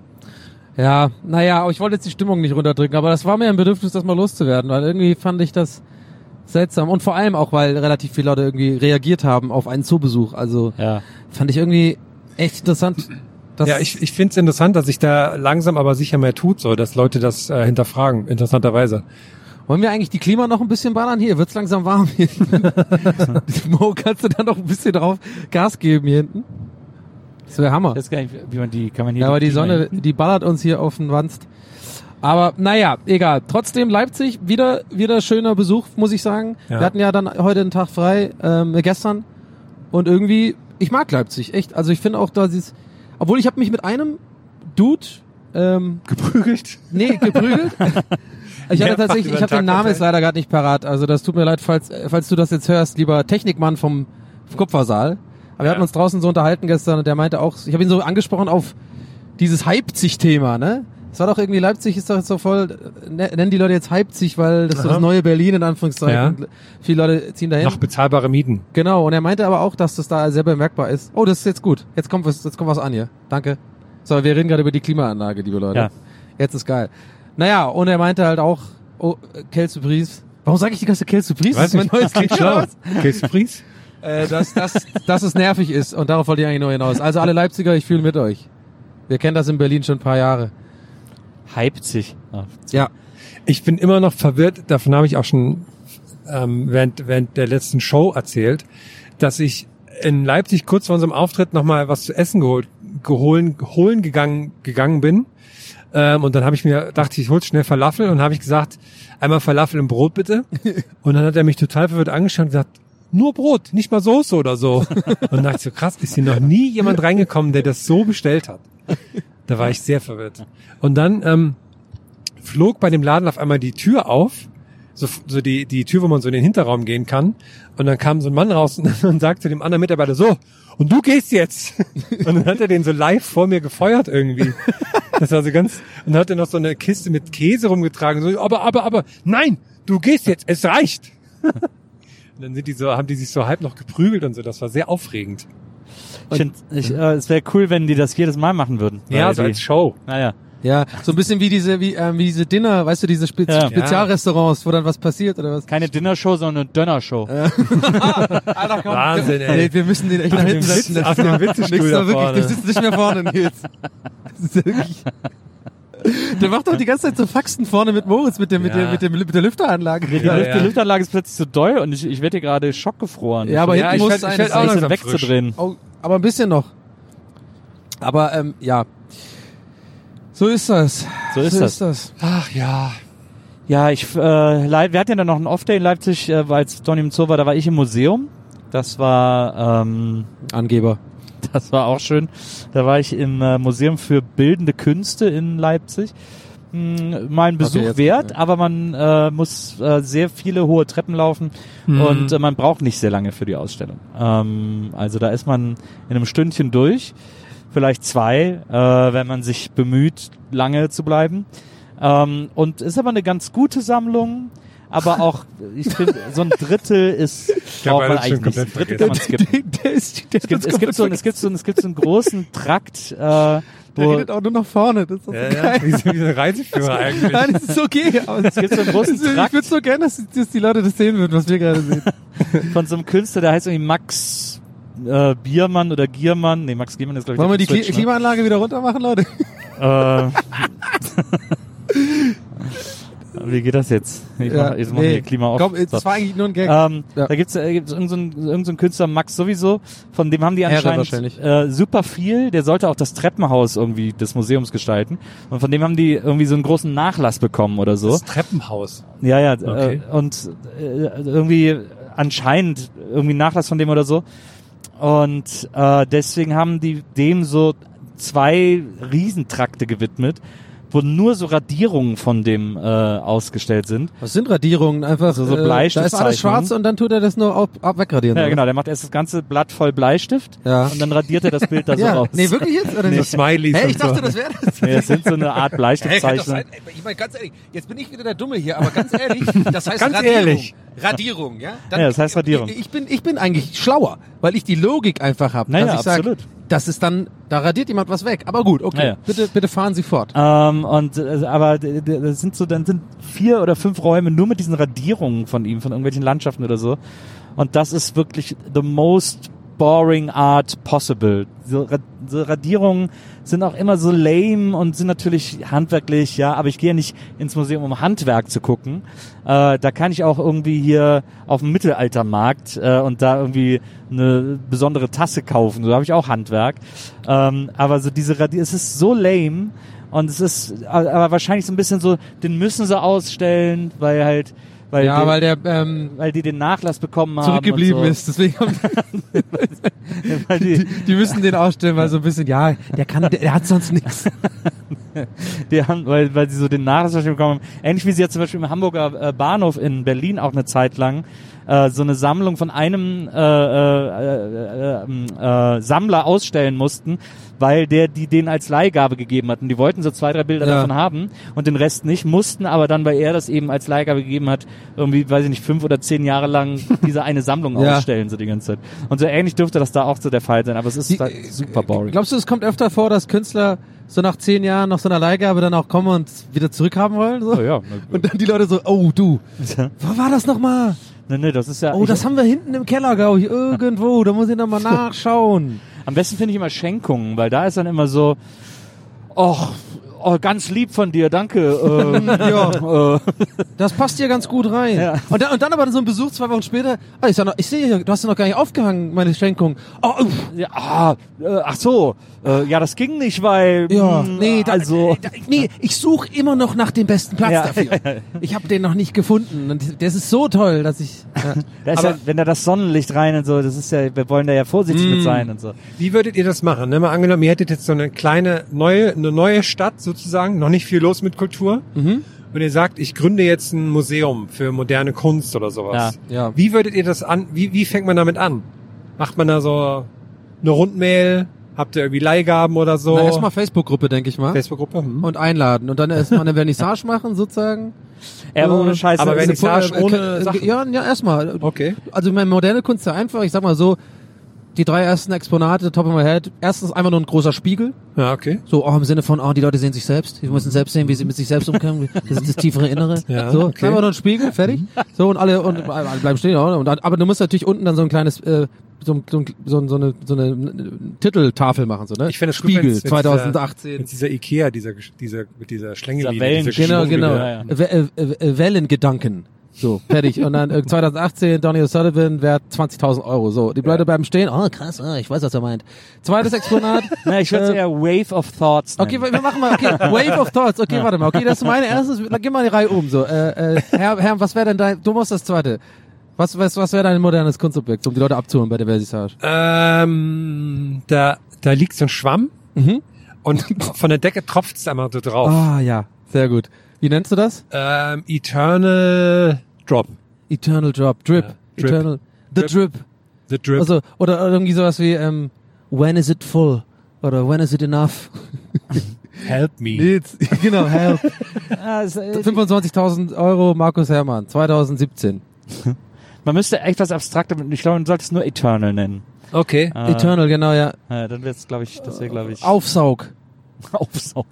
Ja, naja, aber ich wollte jetzt die Stimmung nicht runterdrücken, aber das war mir ein Bedürfnis, das mal loszuwerden, weil irgendwie fand ich das seltsam und vor allem auch, weil relativ viele Leute irgendwie reagiert haben auf einen Zoobesuch. Also Ja. fand ich irgendwie echt interessant. Dass Ja, ich, ich finde es interessant, dass sich da langsam aber sicher mehr tut, so dass Leute das äh, hinterfragen, interessanterweise. Wollen wir eigentlich die Klima noch ein bisschen ballern? Hier wird's langsam warm. Hier. Mo, kannst du da noch ein bisschen drauf Gas geben hier hinten? Das wäre Hammer. Ich weiß gar nicht, wie man die, kann man hier Ja, aber die Klima Sonne, hinten? die ballert uns hier auf den Wanst. Aber naja, egal. Trotzdem Leipzig, wieder wieder schöner Besuch, muss ich sagen. Ja. Wir hatten ja dann heute einen Tag frei, ähm, gestern. Und irgendwie, ich mag Leipzig, echt. Also ich finde auch, da ist, obwohl ich habe mich mit einem Dude ähm, Geprügelt? nee, geprügelt. Ich hatte Mehrfach tatsächlich, über ich den habe den Tag Namen jetzt verteilt. leider gerade nicht parat. Also das tut mir leid, falls äh, falls du das jetzt hörst, lieber Technikmann vom Kupfersaal. Aber wir hatten uns draußen so unterhalten gestern und der meinte auch, ich habe ihn so angesprochen auf dieses Leipzig-Thema, ne? Es war doch irgendwie, Leipzig ist doch jetzt so voll, ne, nennen die Leute jetzt Leipzig, weil das ist so das Aha. neue Berlin in Anführungszeichen. Ja. Viele Leute ziehen dahin. Noch bezahlbare Mieten. Genau, und er meinte aber auch, dass das da sehr bemerkbar ist. Oh, das ist jetzt gut. Jetzt kommt was, jetzt kommt was an hier. Danke. So, wir reden gerade über die Klimaanlage, liebe Leute. Ja. Jetzt ist geil. Naja, und er meinte halt auch, oh, Quelle Surprise. Warum sage ich die ganze Quelle Surprise? Das ist mein neues Lied. Quelle Surprise? Äh, dass, dass, dass es nervig ist. Und darauf wollte ich eigentlich nur hinaus. Also alle Leipziger, ich fühle mit euch. Wir kennen das in Berlin schon ein paar Jahre. Leipzig. Ah, ja. Ich bin immer noch verwirrt, davon habe ich auch schon ähm, während, während der letzten Show erzählt, dass ich in Leipzig kurz vor unserem Auftritt nochmal was zu essen geholt, geholen, holen gegangen, gegangen bin. Ähm, und dann habe ich mir, dachte ich, ich hol schnell Falafel und habe ich gesagt, einmal Falafel im Brot bitte. Und dann hat er mich total verwirrt angeschaut und gesagt, nur Brot, nicht mal Soße oder so. Und dann dachte ich so, krass, ist hier noch nie jemand reingekommen, der das so bestellt hat. Da war ich sehr verwirrt. Und dann ähm, flog bei dem Laden auf einmal die Tür auf, so, so die, die Tür, wo man so in den Hinterraum gehen kann. Und dann kam so ein Mann raus und, und sagte dem anderen Mitarbeiter so, und du gehst jetzt. Und dann hat er den so live vor mir gefeuert irgendwie. Das war so ganz, und dann hat er noch so eine Kiste mit Käse rumgetragen, so, aber, aber, aber, nein, du gehst jetzt, es reicht. Und dann sind die so, haben die sich so halb noch geprügelt und so, das war sehr aufregend. Ich finde, ich, äh, es wäre cool, wenn die das jedes Mal machen würden. Ja, so die, als Show. Naja. Ja, so ein bisschen wie diese, wie, ähm, wie diese Dinner, weißt du, diese Spe- Ja. Spezialrestaurants, wo dann was passiert oder was? Keine Dinnershow, sondern eine Dönnershow. Alter, komm. Wahnsinn, ey. Nee, wir müssen den echt nach hinten Witz- setzen. auf dem Witzestuhl Nix da da wirklich, vorne. der sitzt nicht mehr vorne, Nils. Das ist ja wirklich... Der macht doch die ganze Zeit so Faxen vorne mit Moritz, mit, dem, mit, Ja. der, mit, dem, mit der Lüfteranlage. Die, Ja, Lüft- ja. die Lüftanlage ist plötzlich so doll und ich, ich werde hier gerade schockgefroren. Ja, aber Ja, hinten ich muss werd- sein, ich werd das auch ist langsam wegzudrehen. Oh, aber ein bisschen noch. Aber ähm, ja, so ist das. So ist so das. Ist das. Ach ja. Ja, ich, äh, Leid- wir hatten ja dann noch einen Off-Day in Leipzig, äh, weil es Donny im Zoo war, da war ich im Museum. Das war, ähm, Angeber. das war auch schön. Da war ich im äh, Museum für Bildende Künste in Leipzig. Hm, mal ein Besuch Okay, jetzt- wert, ja. aber man äh, muss äh, sehr viele hohe Treppen laufen und äh, man braucht nicht sehr lange für die Ausstellung. Ähm, also da ist man in einem Stündchen durch, vielleicht zwei, äh, wenn man sich bemüht, lange zu bleiben. Ähm, und ist aber eine ganz gute Sammlung, aber auch, ich finde, so ein Drittel ist, glaub, braucht man er hat schon eigentlich nicht. Ein komplett Drittel kann man skippen. Der ist, der Es gibt, es gibt so, es gibt so, es gibt so einen großen Trakt, äh, Der wo, redet auch nur nach vorne. Das ist doch so Ja, geil. ja. Wie so wie so ein Reiseführer eigentlich. Nein, das ist okay. Aber es gibt so einen großen ich Trakt würde so gerne, dass, dass die Leute das sehen würden, was wir gerade sehen. von so einem Künstler, der heißt irgendwie Max äh, Biermann oder Giermann. Nee, Max Giermann ist, glaube ich, Wollen wir der die Kli- Switch, ne? Klimaanlage wieder runter machen, Leute? Äh, wie geht das jetzt? Ich mach, jetzt machen wir hier Klima auf. Komm, So. das war eigentlich nur ein Gag. Ähm, Ja. Da gibt's, äh, gibt's irgendeinen so einen- irgend so einen Künstler, Max sowieso, von dem haben die Herre anscheinend wahrscheinlich. äh, super viel. Der sollte auch das Treppenhaus irgendwie des Museums gestalten. Und von dem haben die irgendwie so einen großen Nachlass bekommen oder so. Das Treppenhaus. Ja, ja. Okay. Äh, und äh, irgendwie anscheinend irgendwie Nachlass von dem oder so. Und äh, deswegen haben die dem so zwei Riesentrakte gewidmet, wo nur so Radierungen von dem äh, ausgestellt sind. Was sind Radierungen? Einfach Also so äh, da ist alles Bleistiftzeichnungen. schwarz und dann tut er das nur ab, ab wegradieren. Ja, oder? genau. Der macht erst das ganze Blatt voll Bleistift Ja. und dann radiert er das Bild da so Ja. raus. Nee, wirklich jetzt? Oder So nicht? Smileys Hey, und ich dachte, so. das wäre das. Nee, das sind so eine Art Bleistiftzeichnung. Ich meine, ganz ehrlich, jetzt bin ich wieder der Dumme hier, aber ganz ehrlich, das heißt Ganz Radierung. ehrlich. Radierung, ja? Ja, das heißt Radierung. Ich, ich bin, ich bin eigentlich schlauer, weil ich die Logik einfach habe, Naja, dass ich sage, absolut. das ist dann, da radiert jemand was weg. Aber gut, okay, Naja. bitte, bitte fahren Sie fort. Ähm, und äh, aber d- d- das sind so, dann sind vier oder fünf Räume nur mit diesen Radierungen von ihm, von irgendwelchen Landschaften oder so. Und das ist wirklich the most boring art possible. So, Ra- so Radierungen sind auch immer so lame und sind natürlich handwerklich, ja, aber ich gehe ja nicht ins Museum, um Handwerk zu gucken. Äh, da kann ich auch irgendwie hier auf dem Mittelaltermarkt äh, und da irgendwie eine besondere Tasse kaufen. So habe ich auch Handwerk. Ähm, aber so diese Radierungen, es ist so lame. Und es ist aber wahrscheinlich so ein bisschen so, den müssen sie ausstellen, weil halt, weil, Ja, die, weil der ähm, weil die den Nachlass bekommen haben. zurückgeblieben und so. ist. Deswegen haben, Weil die, die, die müssen den ausstellen, weil so ein bisschen, ja, der kann, der, der hat sonst nichts. die haben, weil, weil sie so den Nachlass bekommen haben. Ähnlich wie sie jetzt zum Beispiel im Hamburger äh, Bahnhof in Berlin auch eine Zeit lang äh, so eine Sammlung von einem äh, äh, äh, äh, äh, Sammler ausstellen mussten, weil der die denen als Leihgabe gegeben hat. Und die wollten so zwei, drei Bilder Ja. davon haben und den Rest nicht, mussten aber dann, weil er das eben als Leihgabe gegeben hat, irgendwie, weiß ich nicht, fünf oder zehn Jahre lang diese eine Sammlung Ja. ausstellen, so die ganze Zeit. Und so ähnlich dürfte das da auch so der Fall sein, aber es ist Die- halt super boring. Glaubst du, es kommt öfter vor, dass Künstler so nach zehn Jahren nach so einer Leihgabe dann auch kommen und wieder zurückhaben wollen? So? Oh ja. Und dann die Leute so, oh du, wo war das nochmal? Nee, nee, das ist ja... Oh, ich, das haben wir hinten im Keller, glaube ich, irgendwo. Da muss ich nochmal nachschauen. Am besten finde ich immer Schenkungen, weil da ist dann immer so, och, oh, ganz lieb von dir, danke. Ähm, Ja. äh, Das passt hier ganz gut rein. Ja. Und, dann, und dann aber so ein Besuch zwei Wochen später. Ah, ich, sag noch, ich sehe hier, du hast ja noch gar nicht aufgehangen, meine Schenkung. Oh, uff. ja, ah, äh, ach so, äh, ja, das ging nicht, weil... Ja, mh, nee, da, also... da, nee, ich suche immer noch nach dem besten Platz Ja. dafür. Ich habe den noch nicht gefunden und das ist so toll, dass ich. Ja. Da ist Aber- ja, wenn da das Sonnenlicht rein und so, das ist ja, wir wollen da ja vorsichtig mit sein und so. Wie würdet ihr das machen? Ne? Mal angenommen, ihr hättet jetzt so eine kleine neue, eine neue Stadt sozusagen, noch nicht viel los mit Kultur. Mhm. Und ihr sagt, ich gründe jetzt ein Museum für moderne Kunst oder sowas. Ja. Ja. Wie würdet ihr das an? Wie, wie fängt man damit an? Macht man da so eine Rundmail? Habt ihr irgendwie Leihgaben oder so? Na, erstmal Facebook-Gruppe, denke ich mal. Facebook-Gruppe. Hm. Und einladen. Und dann erstmal eine Vernissage machen, sozusagen. Ja, aber Äh, ohne Scheiße. aber das ist Vernissage eine- ohne äh, Sachen. Ja, ja, erstmal. Okay. Also meine moderne Kunst ist ja einfach, ich sag mal so, die drei ersten Exponate, top of my head. Erstens einfach nur ein großer Spiegel. Ja, okay. So, auch im Sinne von, oh, die Leute sehen sich selbst. Die müssen selbst sehen, wie sie mit sich selbst umgehen. Das ist das tiefere Innere. Ja, so, okay. einfach nur ein Spiegel, fertig. So, und alle, und alle bleiben stehen. Ja, und, dann- aber du musst natürlich unten dann so ein kleines, äh, so, ein- so, ein- so, ein- so eine, so eine Titeltafel machen, so, ne? Ich finde es gut, Spiegel, wenn's- wenn's zwanzig dieser- achtzehn. Mit dieser Ikea, dieser, dieser, mit dieser Schlängelinie. Dieser Wellen- diese Genau, geschwungene- genau. Ja, ja. We- äh, äh, Wellengedanken. So, fertig. Und dann äh, zwanzig achtzehn, Donny O'Sullivan wert zwanzigtausend Euro. So, die Leute bleiben stehen. Oh, krass, ah, ich weiß, was er meint. Zweites Exponat. Na, ich würde es äh, eher Wave of Thoughts nennen. Okay, wir wir machen mal, okay, Wave of Thoughts, okay, warte mal, okay, das ist meine erstes, geh mal die Reihe um, so, äh, äh, Herr, Herr, was wäre denn dein, du musst das zweite, was, was, was wäre dein modernes Kunstobjekt, um die Leute abzuholen bei der Vernissage? Ähm, da, da liegt so ein Schwamm Mhm. und von der Decke tropft es einmal so drauf. Ah, ja, sehr gut. Wie nennst du das? Ähm, Eternal Drop. Eternal Drop, Drip, Ja, Drip. Eternal, The Drip. Drip, The Drip. also, oder, oder irgendwie sowas wie, ähm, When is it full? Oder When is it enough? Help me. Nils, genau, help. Ja, es, äh, fünfundzwanzigtausend Euro, Markus Herrmann, zwanzig siebzehn. man müsste echt was Abstraktes, ich glaube, man sollte es nur Eternal nennen. Okay. Äh, Eternal, genau, ja. Ja, dann wäre es, glaube ich, das wäre, glaube ich, Aufsaug. Aufsaug.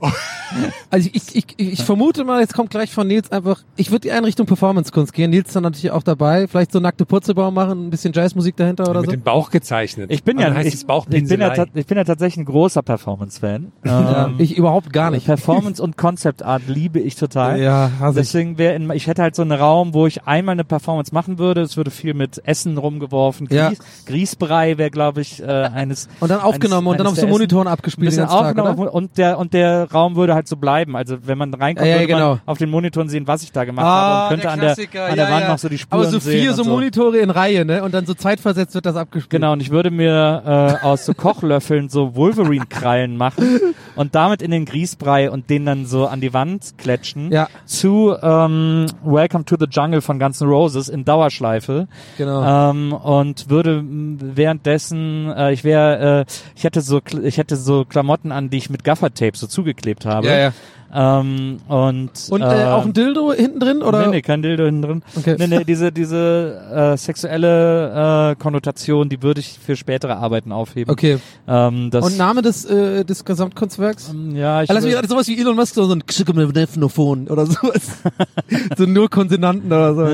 Also ich, ich, ich, ich vermute mal, jetzt kommt gleich von Nils einfach, ich würde eher in Richtung Performance-Kunst gehen. Nils ist dann natürlich auch dabei. Vielleicht so nackte Purzelbaum machen, ein bisschen Jazzmusik dahinter oder Mit so. dem Bauch gezeichnet. Ich bin Und ja, dann heißt ich, es ich, bin ja Bauchpinselei. ta- ich bin ja tatsächlich ein großer Performance-Fan. Ja, Ähm, ich überhaupt gar nicht. Performance und Concept Art liebe ich total. Ja, hasse ich. Deswegen wäre in, ich hätte halt so einen Raum, wo ich einmal eine Performance machen würde. Es würde viel mit Essen rumgeworfen. Ja. Grieß, Grießbrei wäre, glaube ich, äh, eines. Und dann aufgenommen eines, und dann auf eines so der Monitoren Essen. abgespielt Ein den bisschen ganzen Tag, aufgenommen oder? und der und der Raum würde halt so bleiben. Also wenn man reinkommt, Ja, ja, würde genau. man auf den Monitoren sehen, was ich da gemacht Ah, habe und könnte der an der Klassiker, an der ja, Wand ja. noch so die Spuren Aber so sehen. vier und so Monitore in Reihe, ne? Und dann so zeitversetzt wird das abgespielt. Genau, und ich würde mir äh, aus so Kochlöffeln so Wolverine-Krallen machen und damit in den Grießbrei und den dann so an die Wand klatschen Ja. zu ähm, Welcome to the Jungle von Guns N' Roses in Dauerschleife. Genau. Ähm, und würde m, währenddessen, äh, ich wäre, äh, ich hätte so, Kl- ich hätte so Klamotten an, die ich mit Gaffertape so zugeklebt habe. Ja, ja. Ähm, und Und äh, auch ein Dildo hinten drin, oder? Nee, nee, kein Dildo hinten drin. Okay. Nee, nee, diese, diese äh, sexuelle äh, Konnotation, die würde ich für spätere Arbeiten aufheben. Okay. Ähm, das, Und Name des, äh, des Gesamtkunstwerks? ähm, ja, ich Lass mich würd- sowas wie Elon Musk, so ein Kschickemnephnophon oder sowas. So nur Konsonanten oder so.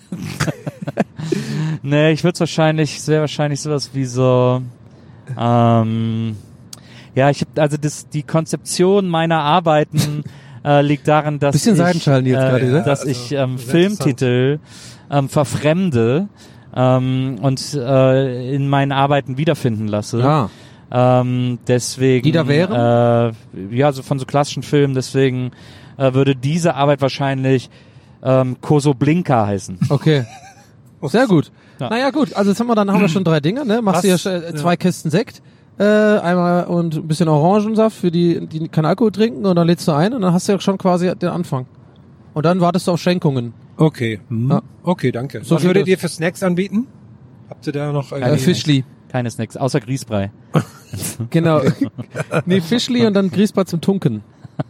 nee, ich würde wahrscheinlich, es wäre wahrscheinlich sowas wie so, ähm, ja, ich habe also das, die Konzeption meiner Arbeiten äh, liegt darin, dass Bisschen ich, Seidenschalen jetzt äh, gerade, ne? dass Also, ich ähm, sehr Filmtitel ähm, verfremde ähm, und äh, in meinen Arbeiten wiederfinden lasse. Ja. Ähm, deswegen, Die da wären? Äh, ja, so von so klassischen Filmen, deswegen äh, würde diese Arbeit wahrscheinlich ähm, Kosoblinka heißen. Okay. Sehr gut. Ja. Naja, gut. Also jetzt haben wir dann haben wir schon drei Dinge, ne? Machst du Was? ja äh, zwei Kisten Sekt, äh, einmal und ein bisschen Orangensaft für die, die keinen Alkohol trinken und dann lädst du ein und dann hast du ja schon quasi den Anfang. Und dann wartest du auf Schenkungen. Okay. Hm. Ja. Okay, danke. So Was viel würdet das- ihr für Snacks anbieten? Habt ihr da noch Äh, irgendwie- Fischli. Keine Snacks, außer Grießbrei. Genau. Nee, Fischli und dann Grießbrei zum Tunken.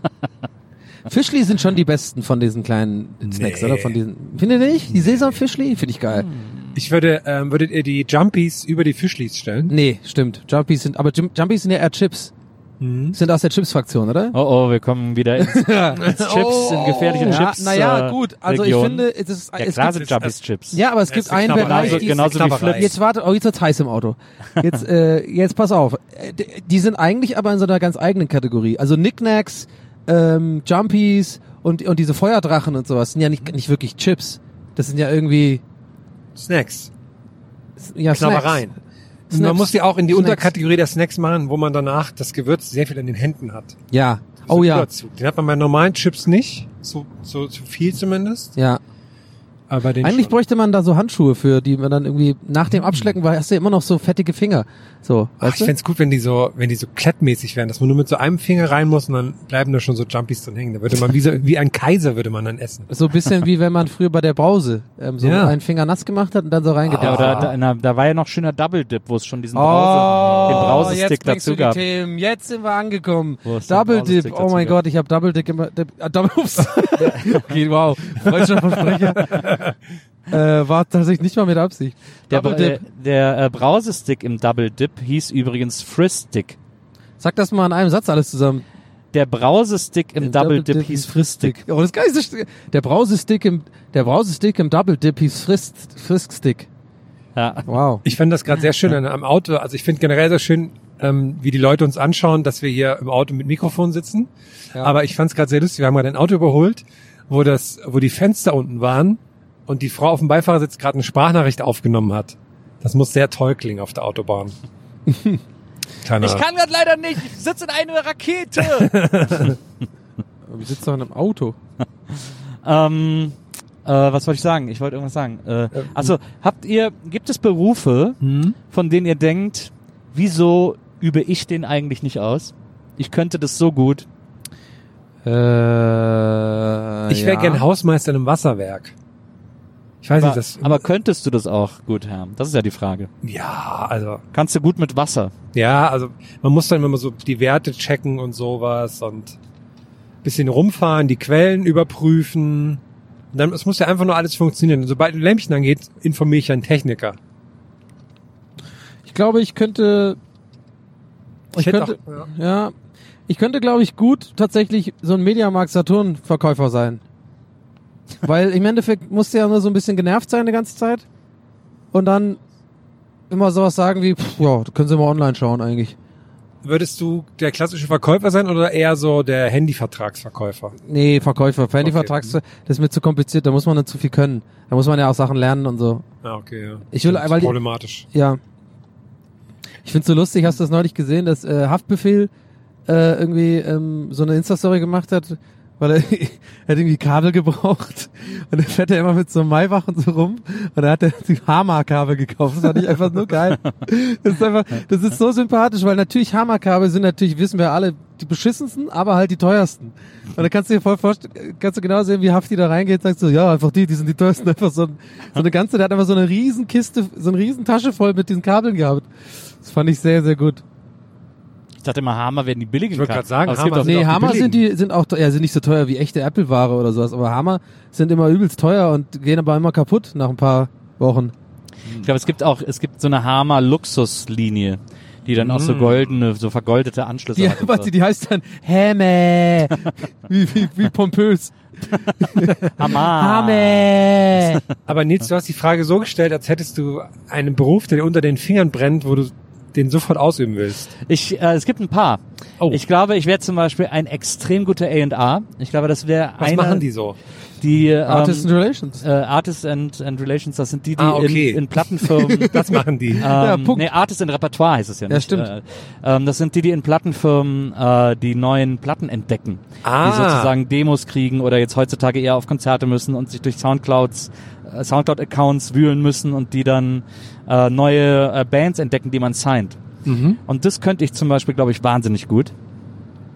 Fischli sind schon die besten von diesen kleinen Snacks, Nee. oder? Von diesen. Findet ihr nicht? Die Sesamfischli? Finde ich geil. Ich würde, ähm, würdet ihr die Jumpies über die Fischlis stellen? Nee, stimmt. Jumpies sind, aber Jum- Jumpies sind ja eher Chips. Mhm. Sind aus der Chips-Fraktion, oder? Oh oh, wir kommen wieder ins, ins Chips, in gefährliche ja, Chips. Naja, äh, gut. Also Region. ich finde, es ist, Ja, es klar gibt, sind Jumpies Chips. ja, aber es Es gibt ist eine einen Knabberei. Bereich, Genauso, die genauso wie Knabberei. Flips. Jetzt warte, oh, jetzt wird's heiß im Auto. Jetzt, äh, jetzt pass auf. Äh, d- Die sind eigentlich aber in so einer ganz eigenen Kategorie. Also Knickknacks, ähm, Jumpies und, und diese Feuerdrachen und sowas sind ja nicht, nicht wirklich Chips. Das sind ja irgendwie, Snacks. ja, Knabbereien. Snacks. Und man Snacks. muss die auch in die Snacks. Unterkategorie der Snacks machen, wo man danach das Gewürz sehr viel in den Händen hat. Ja. So Oh ja. Überzug. Den hat man bei normalen Chips nicht. So, so, so viel zumindest. Ja. Aber bei den Eigentlich schon. bräuchte man da so Handschuhe für, die man dann irgendwie nach dem Abschlecken, weil hast du ja immer noch so fettige Finger. So, Ach, weißt ich du? fänd's gut, wenn die so, wenn die so klettmäßig wären, dass man nur mit so einem Finger rein muss und dann bleiben da schon so Jumpies drin hängen. Da würde man wie so, wie ein Kaiser würde man dann essen. So ein bisschen wie wenn man früher bei der Brause ähm, so Ja. einen Finger nass gemacht hat und dann so reingetan Ja, hat. oder da, na, da war ja noch schöner Double Dip, wo es schon diesen Brause, den Brausestick jetzt bringst dazu du die gab. Themen. Jetzt sind wir angekommen. Wo es den Double Brausestick Dip. Oh dazu mein gab. Gott, ich habe Double Dip immer. Dip, äh, Double, ups. Okay, wow. Falscher Versprecher. äh, war tatsächlich nicht mal mit Absicht. Der, Double äh, Dip. der äh, Brausestick im Double Dip hieß übrigens Frizz-Stick. Sag das mal in einem Satz alles zusammen. Der Brausestick im Double Dip hieß Frizz-Stick. Oh, das ist geil. Das- Der Brausestick im, der Brausestick im Double Dip hieß Frisk, Frisk-Stick. Ja. Wow. Ich fand das gerade sehr schön an, am Auto. Also ich finde generell sehr schön, ähm, wie die Leute uns anschauen, dass wir hier im Auto mit Mikrofon sitzen. Ja. Aber ich fand es gerade sehr lustig. Wir haben gerade ein Auto überholt, wo das, wo die Fenster unten waren und die Frau auf dem Beifahrersitz gerade eine Sprachnachricht aufgenommen hat. Das muss sehr toll klingen auf der Autobahn. Kleiner. kann das leider nicht. Ich sitze in einer Rakete. Wir sitzen doch in einem Auto. ähm, äh, was wollte ich sagen? Ich wollte irgendwas sagen. Äh, also, habt ihr, gibt es Berufe, Hm? von denen ihr denkt, wieso übe ich den eigentlich nicht aus? Ich könnte das so gut. Äh, Ich wäre ja. gern Hausmeister in einem Wasserwerk. Ich weiß Aber, nicht, das. aber könntest du das auch gut, Herr? Das ist ja die Frage. ja, also. Kannst du gut mit Wasser? Ja, also man muss dann immer so die Werte checken und sowas und bisschen rumfahren, die Quellen überprüfen. Und dann, es muss ja einfach nur alles funktionieren. Und sobald ein Lämpchen angeht, informiere ich einen Techniker. Ich glaube, ich könnte. Ich, hätte könnte. auch- ja. Ich könnte, glaube ich, gut tatsächlich so ein Mediamarkt-Saturn-Verkäufer sein. Weil im Endeffekt musst du ja nur so ein bisschen genervt sein die ganze Zeit. Und dann immer sowas sagen wie, pff, ja, können Sie mal online schauen eigentlich. Würdest du der klassische Verkäufer sein oder eher so der Handyvertragsverkäufer? Nee, Verkäufer. Für Handyvertrags, Okay. das ist mir zu kompliziert, da muss man dann zu viel können. Da muss man ja auch Sachen lernen und so. Ah, okay, ja. Ich will- Das ist weil die- problematisch. Ja. Ich find's so lustig, hast du das neulich gesehen, dass äh, Haftbefehl äh, irgendwie ähm, so eine Insta-Story gemacht hat, weil er, er hat irgendwie Kabel gebraucht und dann fährt er immer mit so einem Maybach und so rum und dann hat er die Hammer-Kabel gekauft. Das fand ich einfach nur geil. Das ist einfach, das ist so sympathisch, weil natürlich Hammer-Kabel sind natürlich, wissen wir alle, die beschissensten, aber halt die teuersten. Und dann kannst du dir voll vorstellen, kannst du genau sehen, wie Hafti da reingeht, sagst du, ja, einfach die, die sind die teuersten, einfach so, ein, so eine ganze, der hat einfach so eine riesen Kiste, so eine riesen Tasche voll mit diesen Kabeln gehabt. Das fand ich sehr, sehr gut. Ich dachte immer, Hammer werden die billigen. Ich wollte Kabel. gerade sagen, Aber es gibt Hammer auch- sind Nee, auch die Hammer sind billigen. die, sind auch, teuer, ja, sind nicht so teuer wie echte Apple-Ware oder sowas, aber Hammer sind immer übelst teuer und gehen aber immer kaputt nach ein paar Wochen. Ich glaube, es gibt auch, es gibt so eine Hammer Luxuslinie, die dann auch so goldene, so vergoldete Anschlüsse Die, hat. und warte, so. die heißt dann Häme. wie, wie, wie pompös. Hammer. Häme. Aber Nils, du hast die Frage so gestellt, als hättest du einen Beruf, der dir unter den Fingern brennt, wo du den sofort ausüben willst. Ich, äh, es gibt ein paar. Oh. Ich glaube, ich wäre zum Beispiel ein extrem guter A und R. Ich glaube, das wäre Was einer, machen die so? die ähm, Artist and Relations. äh, Artists and, and Relations, das sind die, die Ah, okay. in, in Plattenfirmen Was machen die? Ähm, Ja, Punkt. nee, Artist in Repertoire heißt es ja nicht. Ja, stimmt. Äh, ähm, das sind die, die in Plattenfirmen äh, die neuen Platten entdecken. Ah. Die sozusagen Demos kriegen oder jetzt heutzutage eher auf Konzerte müssen und sich durch Soundclouds, äh, Soundcloud-Accounts wühlen müssen und die dann äh, neue äh, Bands entdecken, die man signed. Mhm. Und das könnte ich zum Beispiel, glaube ich, wahnsinnig gut.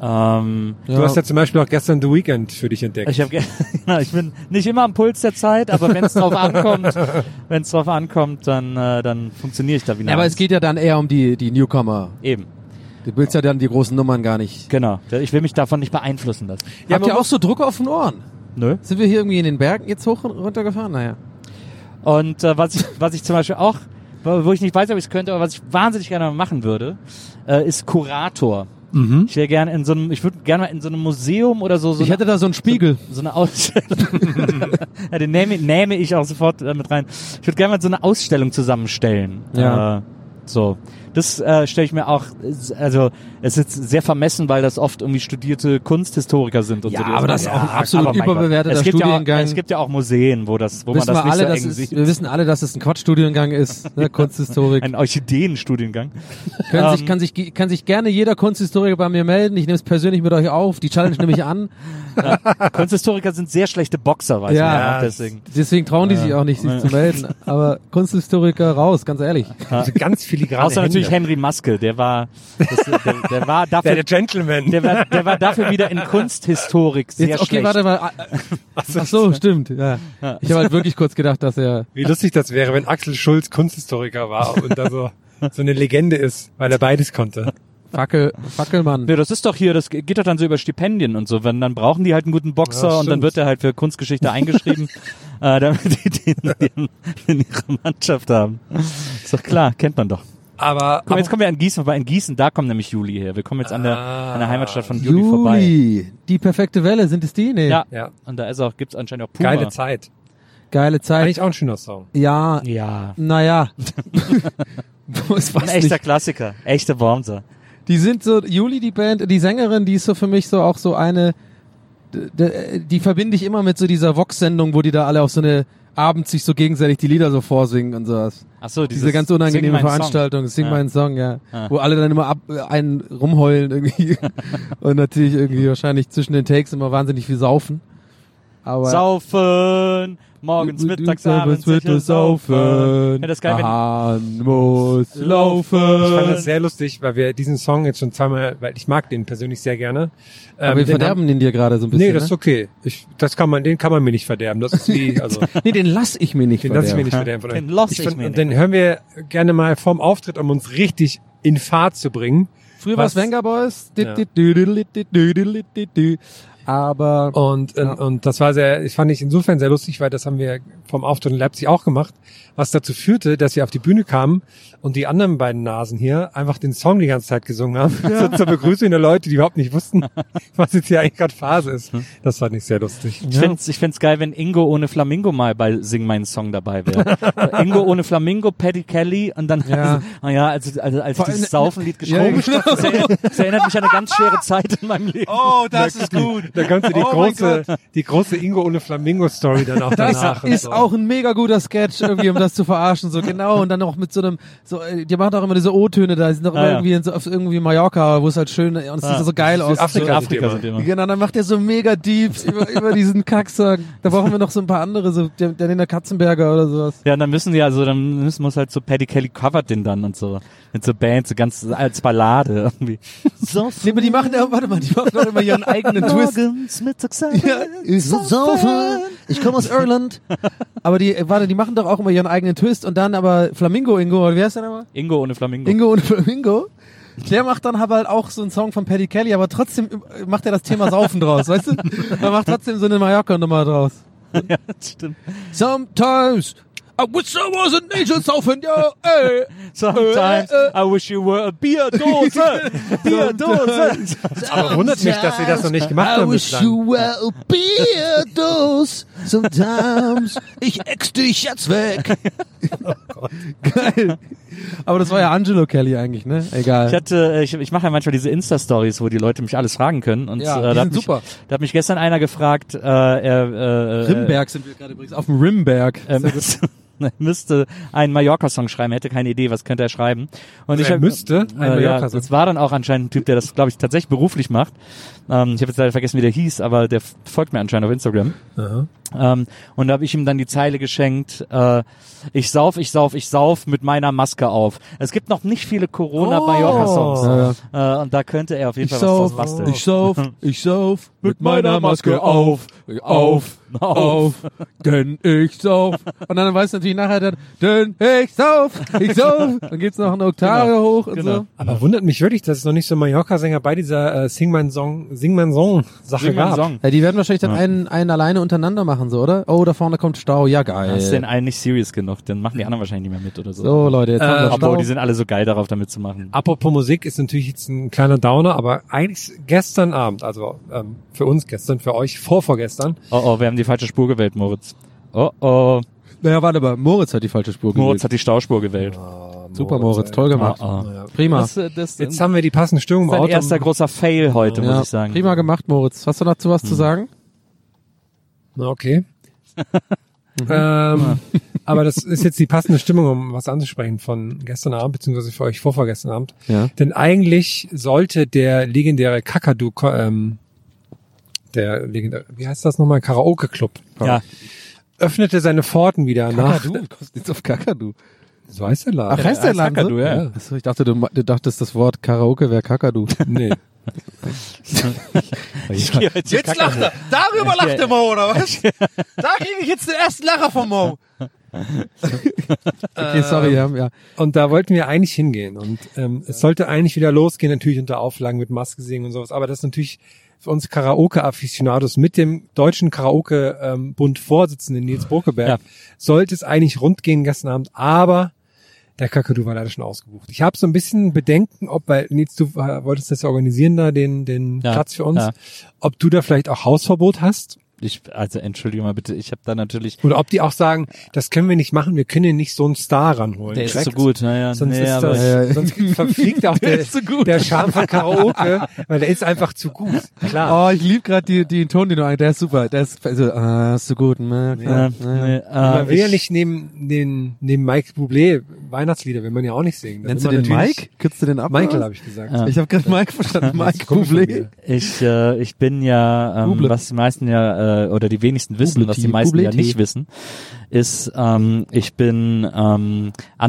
Ähm, Du hast ja zum Beispiel auch gestern The Weeknd für dich entdeckt. ich, hab, ge- ja, ich bin nicht immer am Puls der Zeit, aber wenn es drauf ankommt, wenn es drauf ankommt, dann äh, dann funktioniere ich da wieder. Ja, aber es geht ja dann eher um die, die Newcomer. eben, Du willst ja dann die großen Nummern gar nicht. genau. Ich will mich davon nicht beeinflussen lassen. Ja, Habt ihr auch so Druck auf den Ohren? Nö. Sind wir hier irgendwie in den Bergen jetzt hoch und runter gefahren? Naja. Und äh, was ich was ich zum Beispiel auch, wo ich nicht weiß, ob ich es könnte, aber was ich wahnsinnig gerne mal machen würde, äh, ist Kurator. Mhm. Ich wäre gerne in so einem, ich würde gerne mal in so einem Museum oder so. so Ich hätte da so einen Spiegel. So, so eine Ausstellung. Ja, den nehme, nehme ich auch sofort äh, mit rein. Ich würde gerne mal so eine Ausstellung zusammenstellen. Ja. Äh, so. Das äh, stelle ich mir auch, also es ist sehr vermessen, weil das oft irgendwie studierte Kunsthistoriker sind und Ja, so. aber das ist auch ein absolut aber mein Gott. überbewerteter es gibt Studiengang. Ja auch, es gibt ja auch Museen, wo das, wo man Wissen das wir nicht alle, so dass eng es, sieht. wir wissen alle, dass es ein Quatschstudiengang ist, ne? Kunsthistorik. Ein Orchideenstudiengang. Können sich, Ähm, kann, sich, kann sich gerne jeder Kunsthistoriker bei mir melden. Ich nehme es persönlich mit euch auf. Die Challenge nehme ich an. Kunsthistoriker sind sehr schlechte Boxer, weiß Ja, man ja ja, auch deswegen. Deswegen trauen die sich auch nicht, sich zu melden. Aber Kunsthistoriker raus, ganz ehrlich. Also ganz filigrane Außer natürlich Hände. Henry Maske, der war, das, der, der war Der, dafür, der Gentleman. der war, der war dafür wieder in Kunsthistorik sehr Jetzt, okay, schlecht. warte mal. Ach so, stimmt. Ja. Ich habe halt wirklich kurz gedacht, dass er... Wie lustig das wäre, wenn Axel Schulz Kunsthistoriker war und da so, so eine Legende ist, weil er beides konnte. Fackel, Fackelmann. Ja, das ist doch hier, das geht doch dann so über Stipendien und so. Wenn, dann brauchen die halt einen guten Boxer Ja, und dann stimmt. wird er halt für Kunstgeschichte eingeschrieben, äh, damit die den in, in ihrer Mannschaft haben. Ist doch klar, kennt man doch. Aber, Komm, jetzt kommen wir an Gießen vorbei. In Gießen, da kommt nämlich Juli her. Wir kommen jetzt an der, an der Heimatstadt von Juli, vorbei. Juli, die perfekte Welle, sind es die? Nee. Ja. ja, Und da ist auch, gibt's anscheinend auch Puma. geile Zeit. Geile Zeit. Eigentlich auch ein schöner Song. Ja, Ja. naja. Was Ein echter Klassiker. Echte Wormser. Die sind so, Juli, die Band, die Sängerin, die ist so für mich so auch so eine, d- d- die verbinde ich immer mit so dieser Vox-Sendung, wo die da alle auf so eine abends sich so gegenseitig die Lieder so vorsingen und sowas. Ach so, Diese ganz unangenehme Veranstaltung, Sing Ja. meinen Song, ja. Ja. Wo alle dann immer ab, einen rumheulen irgendwie. Und natürlich irgendwie wahrscheinlich zwischen den Takes immer wahnsinnig viel saufen. Aber Saufen, morgens, mittags, abends, wird es saufen. Ja, das ist geil, wenn- Hahn muss Ich laufen. fand das sehr lustig, weil wir diesen Song jetzt schon zweimal, weil ich mag den persönlich sehr gerne. Aber Ähm, wir den verderben den dir gerade so ein bisschen. Nee, das ist ne? okay. Ich, das kann man, den kann man mir nicht verderben. Das ist wie, also, Nee, den lass ich mir nicht den lasse ich mir verderben. nicht verderben von euch. Den lass ich find- mir Und den hören wir gerne mal vorm Auftritt, um uns richtig in Fahrt zu bringen. Früher war es Was- Venga Boys. Ja. Aber Und, Ja. und, und das war sehr, ich fand ich insofern sehr lustig, weil das haben wir vom Auftritt in Leipzig auch gemacht, was dazu führte, dass wir auf die Bühne kamen und die anderen beiden Nasen hier einfach den Song die ganze Zeit gesungen haben. So zur Begrüßung der Leute, die überhaupt nicht wussten, was jetzt hier eigentlich gerade Phase ist. Das fand ich sehr lustig. Ich find's, ich find's geil, wenn Ingo ohne Flamingo mal bei Sing meinen Song dabei wäre. Ingo ohne Flamingo, Paddy Kelly und dann, Ja. also, ah ja, also, also als ich Vor dieses allem- Saufenlied Ja, geschrieben genau. habe, das, erinnert- das erinnert mich an eine ganz schwere Zeit in meinem Leben. oh, das ist gut. Da kannst du die Oh mein große, die große Ingo ohne Flamingo Story dann auch Das danach. und ist so. auch ein mega guter Sketch irgendwie, um das zu verarschen, so genau. Und dann noch mit so einem, so, äh, die machen auch immer diese O-Töne da, die sind doch immer Ah, ja. irgendwie in so, auf irgendwie Mallorca, wo es halt schön, und es Ah. sieht so geil aus. Südafrika. So, Afrika sind immer. genau, dann macht er so mega deep über, über diesen Kacksong. Da brauchen wir noch so ein paar andere, so der, der Lena Katzenberger oder sowas. Ja, und dann müssen die also, dann müssen muss halt so Paddy Kelly covert den dann und so. Mit so Bands, so ganz als Ballade irgendwie. So Nee, aber die machen ja, warte mal, die machen doch immer ihren eigenen Twist. morgens, mittags, Ja, ich will saufen. Ich komme aus Irland. Aber die, äh, warte, die machen doch auch immer ihren eigenen Twist und dann aber Flamingo Ingo, oder wie heißt der nochmal? Ingo ohne Flamingo. Ingo und Flamingo. Der macht dann aber halt auch so einen Song von Paddy Kelly, aber trotzdem äh, macht er das Thema Saufen draus, weißt du? Er macht trotzdem so eine Mallorca-Nummer draus. Ja, das stimmt. Sometimes I wish I was an angel saufen, ja, ey. Sometimes Äh, äh, I wish you were a Bierdose. Bierdose. Aber wundert mich, dass sie das noch nicht gemacht I haben wish bislang. you were a Beardose. Sometimes ich ex dich jetzt weg. Geil. Aber das war ja Angelo Kelly eigentlich, ne? Egal. Ich hatte, ich, ich mache ja manchmal diese Insta-Stories, wo die Leute mich alles fragen können. Und Ja, äh, die da, hat sind mich, super. da hat mich gestern einer gefragt, äh, er, äh, Rimberg sind wir gerade übrigens auf dem Rimberg. Ähm, er müsste einen Mallorca-Song schreiben, er hätte keine Idee, was könnte er schreiben. Und also ich er hab, müsste einen äh, ja, Mallorca-Song. das war dann auch anscheinend ein Typ, der das, glaube ich, tatsächlich beruflich macht. Ähm, ich habe jetzt leider vergessen, wie der hieß, aber der f- folgt mir anscheinend auf Instagram. Aha. Ähm, und da habe ich ihm dann die Zeile geschenkt, äh, ich sauf, ich sauf, ich sauf mit meiner Maske auf. Es gibt noch nicht viele Corona-Mallorca-Songs. Ja, Äh, und da könnte er auf jeden Ich Fall was draus sauf, basteln. ich sauf, ich sauf mit meiner Maske auf, auf, auf, denn ich sauf. Und dann weißt du natürlich nachher dann, denn ich sauf, ich sauf. Dann geht's noch eine Oktave Genau, hoch und genau. so. Aber wundert mich wirklich, dass es noch nicht so Mallorca-Sänger bei dieser äh, Sing mein Song, Sing mein Song-Sache Sing mal einen gab. Song. Ja, die werden wahrscheinlich dann Ja. einen, einen alleine untereinander machen, so, oder? Oh, da vorne kommt Stau, ja geil. Das ist denn einen nicht serious genug, dann machen die anderen wahrscheinlich nicht mehr mit oder so. So, Leute, jetzt Äh, haben wir Obwohl, Stau. die sind alle so geil darauf, damit zu machen. Apropos Musik ist natürlich jetzt ein kleiner Downer, aber eigentlich gestern Abend, also ähm, für uns gestern, für euch vorvorgestern, Oh, oh, wir haben die falsche Spur gewählt, Moritz. Oh, oh. Naja, warte mal, Moritz hat die falsche Spur gewählt. Moritz hat die Stauspur gewählt. Super, Moritz, toll gemacht. Oh, oh. Ja. Prima. Das, äh, das, Jetzt haben wir die passende Stimmung das im ist ein Auto. erster großer Fail heute, ja, muss ich sagen. prima gemacht, Moritz. Hast du dazu was zu sagen? Na, okay. ähm, aber das ist jetzt die passende Stimmung, um was anzusprechen von gestern Abend, beziehungsweise für euch vor vorgestern Abend. Ja. Denn eigentlich sollte der legendäre Kakadu, ähm, der legendäre, wie heißt das nochmal, Karaoke-Club, Ja, öffnete seine Pforten wieder nach. Kakadu? Du kommst jetzt auf Kakadu. So heißt der Laden. Ach, heißt der heißt Laden Kakadu, so? ja. Achso, ich dachte, du, du dachtest, das Wort Karaoke wäre Kakadu. Nee. Jetzt lacht er. Darüber lacht der Mo, oder was? Da kriege ich jetzt den ersten Lacher vom Mo. Okay, sorry, ja, ja. Und da wollten wir eigentlich hingehen. Und ähm, es sollte eigentlich wieder losgehen, natürlich unter Auflagen mit Maske singen und sowas. Aber das ist natürlich für uns Karaoke-Afficionados mit dem deutschen Karaoke-Bund-Vorsitzenden Nils Bokeberg, Ja. sollte es eigentlich rund gehen gestern Abend. Aber der Kakadu war leider schon ausgebucht. Ich habe so ein bisschen Bedenken, ob, weil Nils, du äh, wolltest das ja organisieren da, den, den Ja, Platz für uns, ja. ob du da vielleicht auch Hausverbot hast. ich, also entschuldige mal bitte, ich habe da natürlich, Oder ob die auch sagen, das können wir nicht machen, wir können hier nicht so einen Star ranholen. der ist Direkt. zu gut, naja, Sonst, nee, ist aber das, Ja, ja. sonst verfliegt auch der, ist zu gut. der Charme von Karaoke, weil der ist einfach zu gut. Klar. Oh, ich liebe gerade die, die Ton, den du ein, der ist super. Der ist, also, ah, ist so gut. Ne, äh, klar. nee, äh, Man will ich, ja nicht neben, den, neben Mike Bublé Weihnachtslieder, will man ja auch nicht singen. Da Nennst du will man den natürlich- Mike? Kürzt du den ab? Michael oder? habe ich gesagt. Ja. Ich habe gerade Mike verstanden. Mike Kumpel von Bublé. mir. Ich, äh, ich bin ja, ähm, Buble. was die meisten ja, äh, oder die wenigsten wissen, Buble was die Tea, meisten Buble ja Tea. nicht wissen, ist, ähm, ich bin ähm,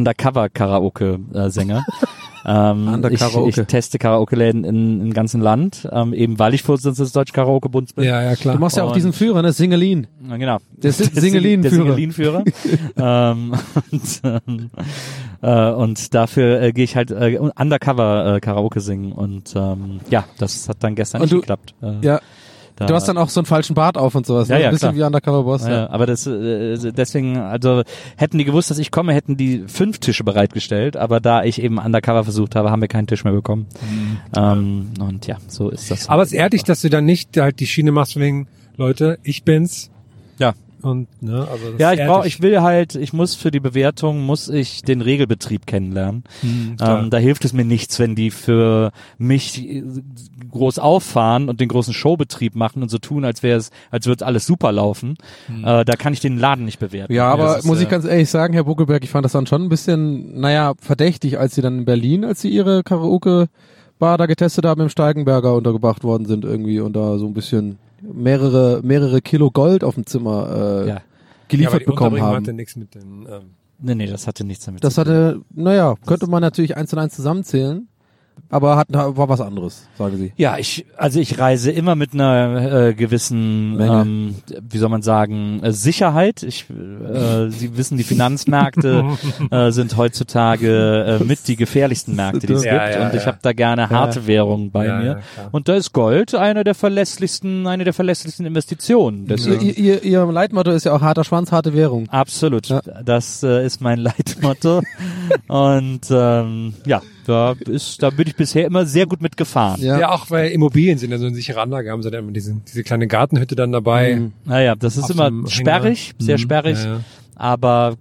Undercover-Karaoke-Sänger. ähm, Under ich, Karaoke. ich teste Karaoke-Läden in, im ganzen Land, ähm, eben weil ich Vorsitzender des Deutschen Karaoke-Bundes bin. Ja, ja, klar. Du machst ja auch Und- diesen Führer, ne? Singelin. Ja, genau. Der Sing- Der Singelin-Führer. Singelin-Führer. ähm, und, ähm, äh, und dafür äh, gehe ich halt äh, undercover äh, Karaoke singen und ähm, ja, das hat dann gestern Und nicht du- geklappt. Äh, Ja. da, Du hast dann auch so einen falschen Bart auf und sowas. Ja, ne? ja, Ein bisschen klar. wie Undercover Boss. ja, Ja. ja, aber das äh, deswegen, also hätten die gewusst, dass ich komme, hätten die fünf Tische bereitgestellt, aber da ich eben undercover versucht habe, haben wir keinen Tisch mehr bekommen. Ähm, und ja, so ist das. Aber es ehrt dich, dass du dann nicht halt die Schiene machst wegen, Leute, ich bin's. Ja. Und, ne, also das Ja, ich ehrt brauche, dich. ich will halt, ich muss für die Bewertung, muss ich den Regelbetrieb kennenlernen. Hm, klar. ähm, da hilft es mir nichts, wenn die für mich äh, groß auffahren und den großen Showbetrieb machen und so tun, als wäre es, als würde alles super laufen. Äh, da kann ich den Laden nicht bewerten. Ja, aber Das ist, muss ich äh, ganz ehrlich sagen, Herr Buckelberg, ich fand das dann schon ein bisschen, naja, verdächtig, als sie dann in Berlin, als sie ihre Karaoke-Bar da getestet haben, im Steigenberger untergebracht worden sind irgendwie und da so ein bisschen mehrere mehrere Kilo Gold auf dem Zimmer äh, Ja. Ja, aber geliefert die bekommen Unterbringung haben. hatte nichts mit dem, ähm, Nee, nee, das hatte nichts damit Das zu tun. hatte, naja, könnte man natürlich eins und eins zusammenzählen, aber hat war was anderes, sagen Sie. Ja, ich, also ich reise immer mit einer äh, gewissen, Menge. ähm, wie soll man sagen, äh, Sicherheit. Ich, äh, Sie wissen, die Finanzmärkte äh, sind heutzutage äh, mit die gefährlichsten Märkte, die es Ja, gibt. ja, und ich ja. habe da gerne harte Währung bei Ja, mir. ja, klar. Und da ist Gold eine der verlässlichsten, eine der verlässlichsten Investitionen. Ihr, Deswegen, ihr, ihr, ihr Leitmotto ist ja auch harter Schwanz, harte Währung. absolut. Ja. Das äh, ist mein Leitmotto. Und ähm, ja, da ist, da bin ich bisher immer sehr gut mitgefahren. Ja. ja, auch weil Immobilien sind ja so eine sichere Anlage, haben sie dann immer diese, diese kleine Gartenhütte dann dabei. Mhm. Naja, das ist Auf immer dem Hänger. sperrig, sehr Mhm. sperrig. Ja, ja. Aber gut,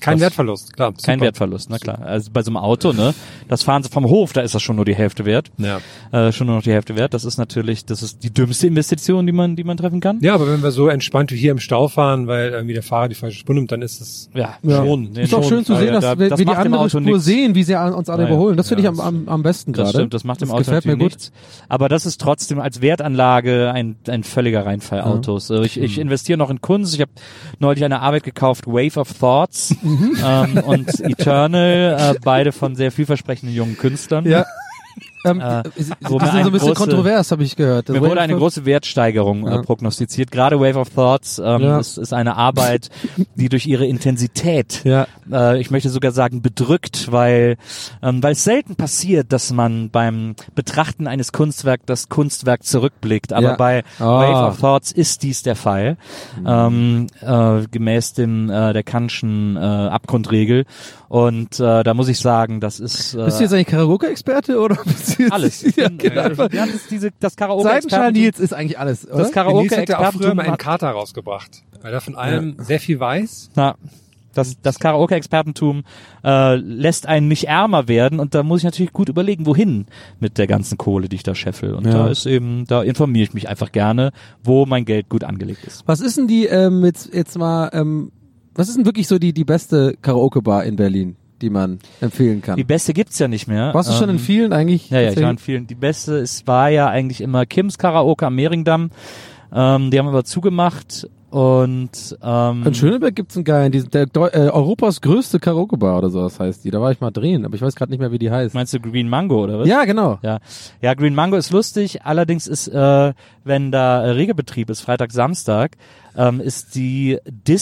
Kein das, Wertverlust, klar. Kein super. Wertverlust, na klar. Also bei so einem Auto, ne, das fahren sie vom Hof, da ist das schon nur die Hälfte wert. Ja. Äh, schon nur noch die Hälfte wert. Das ist natürlich, das ist die dümmste Investition, die man, die man treffen kann. Ja, aber wenn wir so entspannt wie hier im Stau fahren, weil irgendwie der Fahrer die falsche Spur nimmt, dann ist es Ja, Ja. schon. Nee, Ist auch schon. schön zu Ja, sehen, ja, dass da- wir, das wir die macht dem andere Auto Spur nix. sehen, wie sie uns alle Ja, ja. überholen. Das finde Ja, ich am, am, am besten Das gerade. stimmt, das macht dem Auto gefällt mir natürlich gut. nichts. Aber das ist trotzdem als Wertanlage ein, ein völliger Reinfall Autos. Ja. Ich, ich investiere noch in Kunst. Ich habe neulich eine Arbeit gekauft, Wave of Thoughts ähm, und Eternal, äh, beide von sehr vielversprechenden jungen Künstlern. Ja. Ähm, Äh, sie sie wo sind mir so eine ein bisschen große- kontrovers, habe ich gehört. Das Mir Wave wurde eine of- große Wertsteigerung Ja. äh, prognostiziert. Gerade Wave of Thoughts ähm, Ja. ist, ist eine Arbeit, die durch ihre Intensität, Ja. äh, ich möchte sogar sagen, bedrückt, weil ähm, weil es selten passiert, dass man beim Betrachten eines Kunstwerks das Kunstwerk zurückblickt. Aber Ja. bei Ah. Wave of Thoughts ist dies der Fall, ähm, äh, gemäß dem äh, der Kantschen äh, Abgrundregel. Und äh, da muss ich sagen, das ist äh, Bist du jetzt eigentlich Karaoke-Experte oder bist du jetzt alles. Ich Ja, bin, genau. äh, wir haben das, diese, das Karaoke Seitenschal Nils ist eigentlich alles, oder? das Nils hat ja auch früher Karaoke-Expertentum mal einen hat- Kater rausgebracht, weil er von allem sehr viel weiß. Na, das, das Karaoke-Expertentum äh, lässt einen nicht ärmer werden und da muss ich natürlich gut überlegen, wohin mit der ganzen Kohle, die ich da scheffel. Und Ja. da ist eben, da informiere ich mich einfach gerne, wo mein Geld gut angelegt ist. Was ist denn die, ähm, jetzt, jetzt mal, ähm, was ist denn wirklich so die, die beste Karaoke-Bar in Berlin, die man empfehlen kann? Die beste gibt's ja nicht mehr. Warst du schon Ähm, in vielen eigentlich? Ja, ja, ich Erzähl. war in vielen. Die beste ist, war ja eigentlich immer Kims Karaoke am Mehringdamm. Ähm, die haben aber zugemacht und ähm, In Schöneberg gibt's einen geilen, die, der Deu äh, Europas größte Karaoke-Bar oder sowas heißt die. Da war ich mal drehen, aber ich weiß gerade nicht mehr, wie die heißt. meinst du Green Mango oder was? Ja, genau. Ja, ja, Green Mango ist lustig. Allerdings ist, äh, wenn da äh, Regelbetrieb ist, Freitag, Samstag, ähm, ist die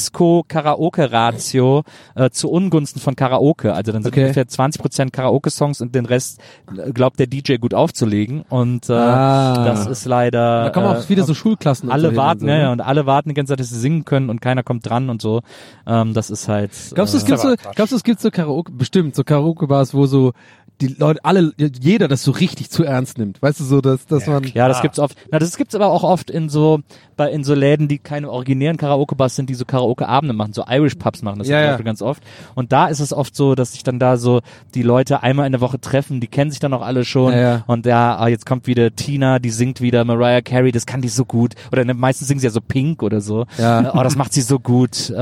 Disco-Karaoke-Ratio äh, zu Ungunsten von Karaoke. Also dann sind Okay. ungefähr zwanzig Prozent Karaoke-Songs und den Rest äh, glaubt der D J gut aufzulegen. Und äh, Ah. das ist leider... Da kommen auch äh, viele so Schulklassen. und so alle hin warten, und so, ja, ne? ja, und alle warten die ganze Zeit, dass sie singen können und keiner kommt dran und so. Ähm, das ist halt... Glaubst du, es äh, gibt so, aber Quatsch. glaubst du, es gibt so Karaoke, bestimmt, so Karaoke-Bars, wo so die Leute, alle, jeder das so richtig zu ernst nimmt. Weißt du, so, dass, dass man, Ja, das gibt's oft. Na, das gibt's aber auch oft in so bei in so Läden, die keine originären Karaoke-Bars sind, die so Karaoke-Abende machen, so Irish Pubs machen das Ja, zum ja. Beispiel ganz oft. Und da ist es oft so, dass sich dann da so die Leute einmal in der Woche treffen, die kennen sich dann auch alle schon. Ja, ja. Und ja, ah, jetzt kommt wieder Tina, die singt wieder Mariah Carey, das kann die so gut. Oder ne, meistens singen sie ja so Pink oder so. Ja. Oh, das macht sie so gut, äh,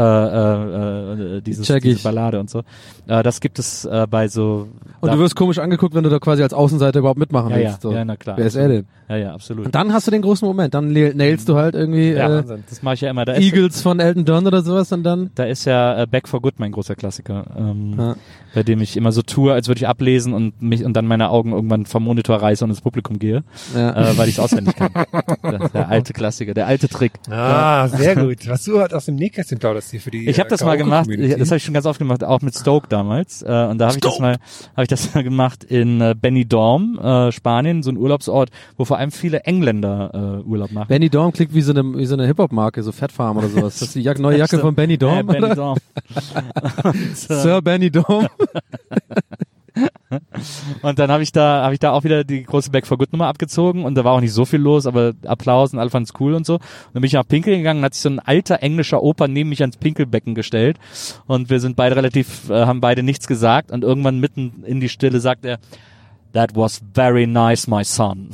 äh, äh, dieses, Check diese ich. Ballade und so. Äh, das gibt es äh, bei so. und da, du wirst komisch angeguckt, wenn du da quasi als Außenseiter überhaupt mitmachen ja, ja, willst. So. ja, na klar. Wer ist er denn? Ja, ja, absolut. Und dann hast du den großen Moment, dann nail- nailst du halt irgendwie ja, äh, Wahnsinn. Das mache ich ja immer. Da ist, Eagles von Elton John oder sowas und dann, Da ist ja äh, Back for Good mein großer Klassiker, ähm, Ja. bei dem ich immer so tue, als würde ich ablesen und mich und dann meine Augen irgendwann vom Monitor reiße und ins Publikum gehe, ja. äh, weil ich es auswendig kann. Das ist der alte Klassiker, der alte Trick. Ah, sehr gut. Was du halt aus dem Nähkästchen plauderst hier für die Ich habe äh, das mal gemacht, Karaoke-Community. ich, das habe ich schon ganz oft gemacht, auch mit Stoke damals. Äh, und da habe ich das mal, habe ich das mal gemacht in äh, Benidorm, äh, Spanien, so ein Urlaubsort, wo vor allem viele Engländer äh, Urlaub machen. Benny Dorm klingt wie so eine, wie so eine Hip-Hop-Marke, so Fat Farm oder sowas. Das ist die Jack- neue Jacke von Benny Dorm, Äh, oder? Benidorm. Sir Benny Dorm. Und dann habe ich da habe ich da auch wieder die große Back for Good Nummer abgezogen und da war auch nicht so viel los, aber Applaus und alle fanden es cool und so. Und dann bin ich nach Pinkel gegangen, hat sich so ein alter englischer Opa neben mich ans Pinkelbecken gestellt und wir sind beide relativ, äh, haben beide nichts gesagt und irgendwann mitten in die Stille sagt er: That was very nice, my son.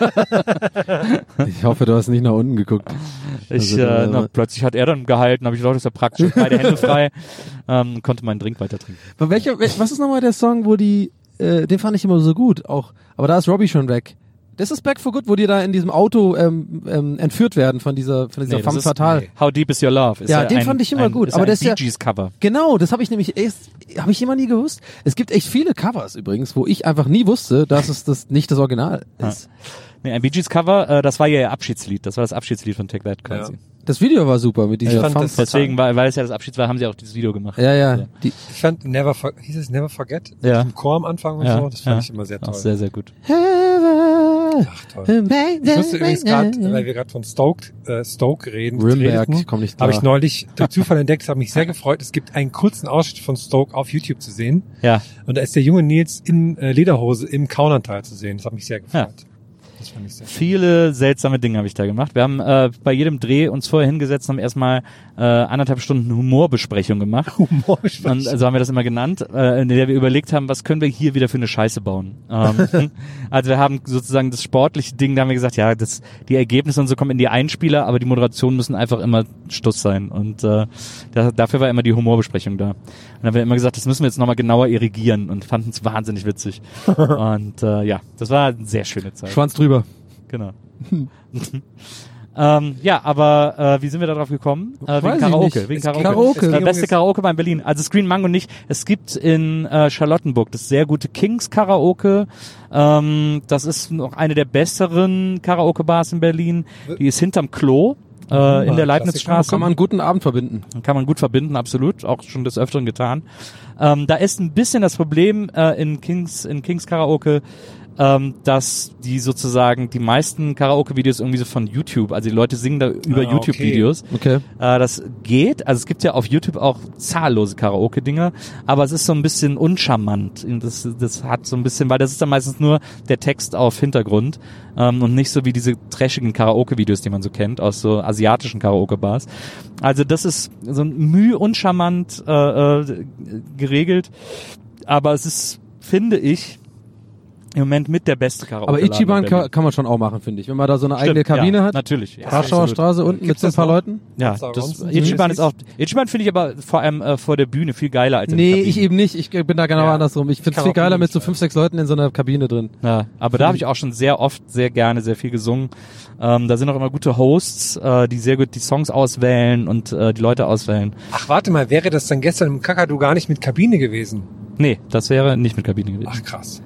Ich hoffe, du hast nicht nach unten geguckt. Ich, Also, äh, da- na, plötzlich hat er dann gehalten, habe ich gedacht, das ist ja praktisch, beide Hände frei, ähm, konnte meinen Drink weiter trinken. Aber welcher, wel- was ist nochmal der Song, wo die, äh, den fand ich immer so gut, auch, aber da ist Robbie schon weg. Das ist Back for Good, wo die da in diesem Auto ähm, ähm, entführt werden von dieser, von dieser Nee, das Femme ist- Fatale. nee. How Deep Is Your Love? Ist Ja, ja den ein, fand ich immer ein, gut, ist aber ja das ein ist ja- Bee Gees Cover. Genau, das habe ich nämlich erst, habe ich immer nie gewusst. Es gibt echt viele Covers übrigens, wo ich einfach nie wusste, dass es das nicht das Original ist. Nee, ein Bee Gees Cover, äh, das war ja ihr Abschiedslied, das war das Abschiedslied von Take That quasi. Ja. Das Video war super mit dieser Ich fand Femme das- Fatale. Deswegen, weil, weil es ja das Abschied war, haben sie auch dieses Video gemacht. Ja, ja. Ja. Die, Ich fand Never For, hieß es Never Forget? Ja. Mit dem Chor am Anfang und Ja, so, das fand ja. ich immer sehr Auch toll. sehr, sehr gut. Ach, toll. Ich musste übrigens gerade, weil wir gerade von Stoke, äh, Stoke reden, Rimberg, redeten, ich komm nicht klar. habe ich neulich durch Zufall entdeckt, habe mich sehr gefreut. Es gibt einen kurzen Ausschnitt von Stoke auf YouTube zu sehen Ja. und da ist der junge Nils in äh, Lederhose im Kaunantal zu sehen. Das hat mich sehr gefreut. Das fand ich sehr Viele seltsame Dinge habe ich da gemacht. Wir haben äh, bei jedem Dreh uns vorher hingesetzt und haben erstmal äh, anderthalb Stunden Humorbesprechung gemacht. Humorbesprechung. Und so haben wir das immer genannt, äh, in der wir überlegt haben, was können wir hier wieder für eine Scheiße bauen. Ähm, also wir haben sozusagen das sportliche Ding, da haben wir gesagt, ja, das, die Ergebnisse und so kommen in die Einspieler, aber die Moderationen müssen einfach immer Stuss sein. Und äh, da, dafür war immer die Humorbesprechung da. Und dann haben wir immer gesagt, das müssen wir jetzt nochmal genauer irrigieren und fanden es wahnsinnig witzig. Und äh, ja, das war eine sehr schöne Zeit. Schwanz drüber. Genau. ähm, ja, aber äh, wie sind wir da drauf gekommen? Äh, wegen Karaoke. Wegen Karaoke. Karaoke. Äh, beste Karaoke bei Berlin. Also Screen Mango nicht. Es gibt in äh, Charlottenburg das sehr gute Kings Karaoke. Ähm, das ist noch eine der besseren Karaoke-Bars in Berlin. Die ist hinterm Klo. Äh, in der Leibnizstraße. Kann man einen guten Abend verbinden. Kann man gut verbinden, absolut. Auch schon des Öfteren getan. Ähm, da ist ein bisschen das Problem äh, in Kings in Kings Karaoke, ähm, dass die sozusagen die meisten Karaoke-Videos irgendwie so von YouTube, also die Leute singen da über Ah, YouTube-Videos. Okay. Äh, das geht, also es gibt ja auf YouTube auch zahllose Karaoke-Dinger, aber es ist so ein bisschen uncharmant. Das, das hat so ein bisschen, weil das ist dann meistens nur der Text auf Hintergrund ähm, und nicht so wie diese trashigen Karaoke-Videos, die man so kennt, aus so asiatischen Karaoke-Bars. Also das ist so ein Mühe uncharmant äh, äh, geregelt, aber es ist, finde ich, im Moment mit der beste Karaoke. Aber Ichiban kann, kann man schon auch machen, finde ich. Wenn man da so eine eigene Stimmt, Kabine ja, hat. natürlich. Ja, Warschauer absolut. Straße unten mit so ein paar noch? Leuten. Ja, Gibt's da das sonst Ichiban Messis? ist auch, Ichiban finde ich aber vor allem äh, vor der Bühne viel geiler als in der Nee, Kabine. ich eben nicht. Ich bin da genau Ja. andersrum. Ich finde es kann viel auch geiler gut mit so sein. fünf, sechs Leuten in so einer Kabine drin. Ja, aber da habe ich auch schon sehr oft, sehr gerne, sehr viel gesungen. Ähm, da sind auch immer gute Hosts, äh, die sehr gut die Songs auswählen und äh, die Leute auswählen. Ach, warte mal, wäre das dann gestern im Kakadu gar nicht mit Kabine gewesen? Nee, das wäre nicht mit Kabine gewesen. Ach, krass.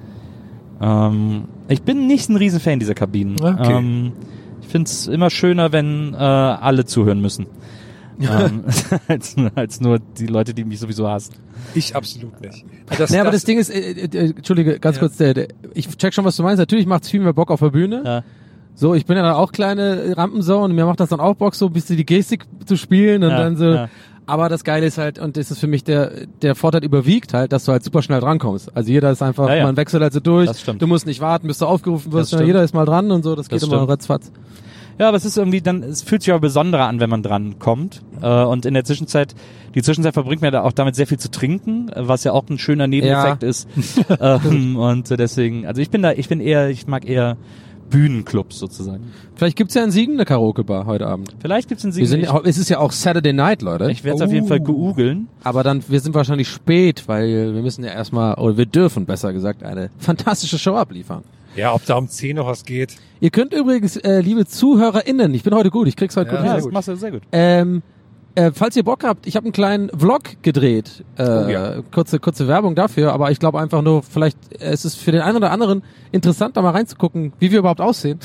Ähm, ich bin nicht ein Riesenfan dieser Kabinen. Okay. Ähm, ich finde es immer schöner, wenn äh, alle zuhören müssen. ähm, als, als nur die Leute, die mich sowieso hassen. Ich absolut nicht. Das, Nee, aber das Ding ist, äh, äh, Entschuldige, ganz Ja. kurz, der, der, ich check schon, was du meinst. Natürlich macht es viel mehr Bock auf der Bühne. Ja. So, ich bin ja dann auch kleine Rampensau und mir macht das dann auch Bock, so ein bisschen die Gestik zu spielen und Ja, dann so. ja. Aber das Geile ist halt, und das ist für mich der, der Vorteil überwiegt halt, dass du halt super schnell drankommst. Also jeder ist einfach, Ja, ja. man wechselt halt so durch. Das stimmt. Du musst nicht warten, bis du aufgerufen wirst, Das sondern stimmt. jeder ist mal dran und so. Das geht Das immer stimmt. ratzfatz. Ja, aber es ist irgendwie dann, es fühlt sich aber besonderer an, wenn man dran kommt. Äh, und in der Zwischenzeit, die Zwischenzeit verbringt man da auch damit sehr viel zu trinken, was ja auch ein schöner Nebeneffekt Ja. ist. ähm, und deswegen, also ich bin da, ich bin eher, ich mag eher Bühnenclubs sozusagen. Vielleicht gibt's ja in Siegen eine Karaoke-Bar heute Abend. Vielleicht gibt's einen Wir sind, Sieg. ja- es ist ja auch Saturday Night, Leute. Ich werde es auf jeden Fall googeln. Aber dann, wir sind wahrscheinlich spät, weil wir müssen ja erstmal, oder wir dürfen, besser gesagt, eine fantastische Show abliefern. Ja, ob da um zehn noch was geht. Ihr könnt übrigens, äh, liebe ZuhörerInnen, ich bin heute gut, ich krieg's heute Ja, gut Ja, hin. das gut. machst du sehr gut. Ähm, äh, falls ihr Bock habt, ich habe einen kleinen Vlog gedreht. Äh, Oh ja. kurze, kurze Werbung dafür, aber ich glaube einfach nur, vielleicht äh, es ist für den einen oder anderen interessant, da mal reinzugucken, wie wir überhaupt aussehen.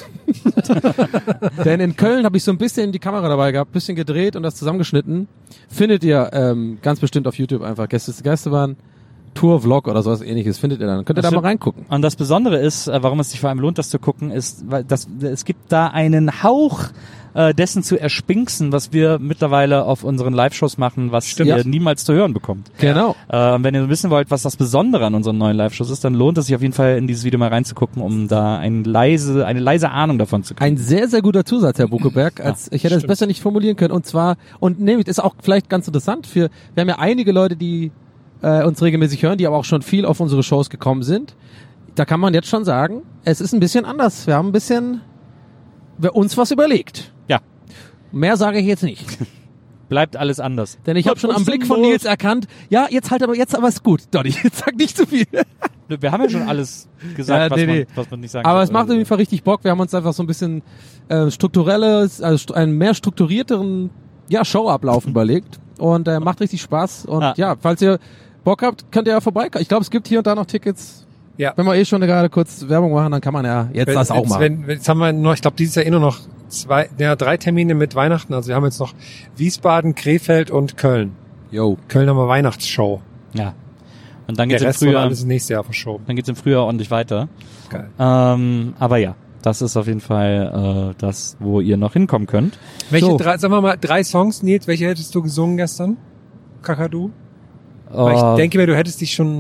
Denn in Köln habe ich so ein bisschen die Kamera dabei gehabt, bisschen gedreht und das zusammengeschnitten. Findet ihr ähm, ganz bestimmt auf YouTube einfach. Gäste Geisterbahn, Tour-Vlog oder sowas ähnliches findet ihr dann. Könnt ihr Das da mal stimmt. reingucken. Und das Besondere ist, äh, warum es sich vor allem lohnt, das zu gucken, ist, weil das, es gibt da einen Hauch äh, dessen zu erspinksen, was wir mittlerweile auf unseren Live-Shows machen, was Stimmt. ihr Ja. niemals zu hören bekommt. Genau. Äh, und wenn ihr wissen wollt, was das Besondere an unseren neuen Live-Shows ist, dann lohnt es sich auf jeden Fall in dieses Video mal reinzugucken, um da ein leise, eine leise Ahnung davon zu kriegen. Ein sehr, sehr guter Zusatz, Herr Buckeberg. Als, ich hätte es besser nicht formulieren können. Und zwar, und nämlich, ist auch vielleicht ganz interessant für, wir haben ja einige Leute, die äh, uns regelmäßig hören, die aber auch schon viel auf unsere Shows gekommen sind. Da kann man jetzt schon sagen, es ist ein bisschen anders. Wir haben ein bisschen wir uns was überlegt. Ja. Mehr sage ich jetzt nicht. Bleibt alles anders. Denn ich habe schon am Blick von Nils erkannt, ja, jetzt halt aber, jetzt aber ist gut. Donny, jetzt sag nicht zu viel. Wir haben ja schon alles gesagt, Ja, was, nee, man, nee. was man nicht sagen Aber kann. es macht auf jeden Fall richtig Bock. Wir haben uns einfach so ein bisschen äh, strukturelles, also st- einen mehr strukturierteren ja, Showablauf überlegt und äh, macht richtig Spaß. Und Ah. ja, falls ihr Bock habt, könnt ihr ja vorbeikommen. Ich glaube, es gibt hier und da noch Tickets. Ja. Wenn wir eh schon gerade kurz Werbung machen, dann kann man ja jetzt Wenn- das auch jetzt, machen. Wenn, wenn, jetzt haben wir noch, ich glaube, dieses Jahr eh nur noch zwei, ja, drei Termine mit Weihnachten. Also wir haben jetzt noch Wiesbaden, Krefeld und Köln. Yo. Köln haben wir Weihnachtsshow. Ja. Und dann Der geht's im Rest wurde Frühjahr, alles nächstes Jahr verschoben. dann geht's im Frühjahr ordentlich weiter. Geil. Ähm, aber ja, das ist auf jeden Fall äh, das, wo ihr noch hinkommen könnt. Welche So. drei, sagen wir mal, drei Songs, Nils, welche hättest du gesungen gestern? Kakadu? Weil Äh, ich denke mir, du hättest dich schon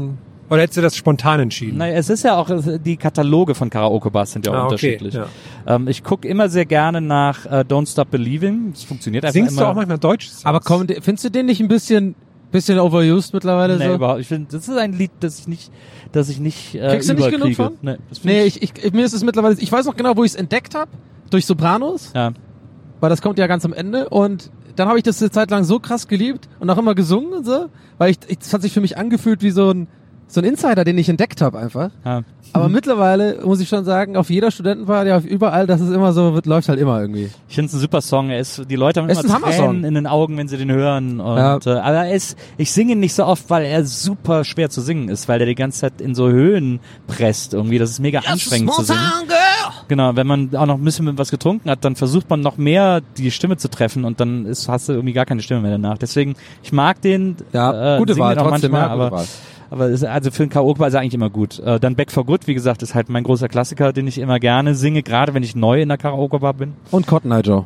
Oder hättest du das spontan entschieden? Naja, es ist ja auch, die Kataloge von Karaoke-Bars sind ja auch Ah, okay, unterschiedlich. ja. Ähm, ich gucke immer sehr gerne nach äh, Don't Stop Believing. Das funktioniert einfach Singst immer. du auch manchmal Deutsch? Aber komm, findest du den nicht ein bisschen, bisschen overused mittlerweile Nee, so? überhaupt. Ich finde, das ist ein Lied, das ich nicht, das ich nicht äh, Kriegst du nicht genug überkriege. von? Nee, das find Nee, ich, ich, mir ist es mittlerweile, ich weiß noch genau, wo ich es entdeckt habe, durch Sopranos, Ja. weil das kommt ja ganz am Ende und dann habe ich das eine Zeit lang so krass geliebt und auch immer gesungen und so, weil ich, ich das hat sich für mich angefühlt wie so ein so ein Insider, den ich entdeckt habe einfach. Ja. Aber mittlerweile muss ich schon sagen, auf jeder Studentenparty, auf überall, das ist immer so, wird, läuft halt immer irgendwie. Ich finde es ein super Song. Er ist, die Leute haben Es ist immer ein Hammer-Song. Tränen in den Augen, wenn sie den hören. Und, Ja. äh, aber er ist, ich singe ihn nicht so oft, weil er super schwer zu singen ist, weil der die ganze Zeit in so Höhen presst irgendwie. Das ist mega anstrengend zu singen. Genau, wenn man auch noch ein bisschen mit was getrunken hat, dann versucht man noch mehr die Stimme zu treffen und dann ist, hast du irgendwie gar keine Stimme mehr danach. Deswegen, ich mag den. Ja, äh, gute singe Wahl, den auch trotzdem, manchmal, ja, gute aber Wahl. Aber ist, also für einen Karaoke war es eigentlich immer gut. Äh, dann Back for Good, wie gesagt, ist halt mein großer Klassiker, den ich immer gerne singe, gerade wenn ich neu in der Karaoke-Bar bin. Und Cotton Eye Joe.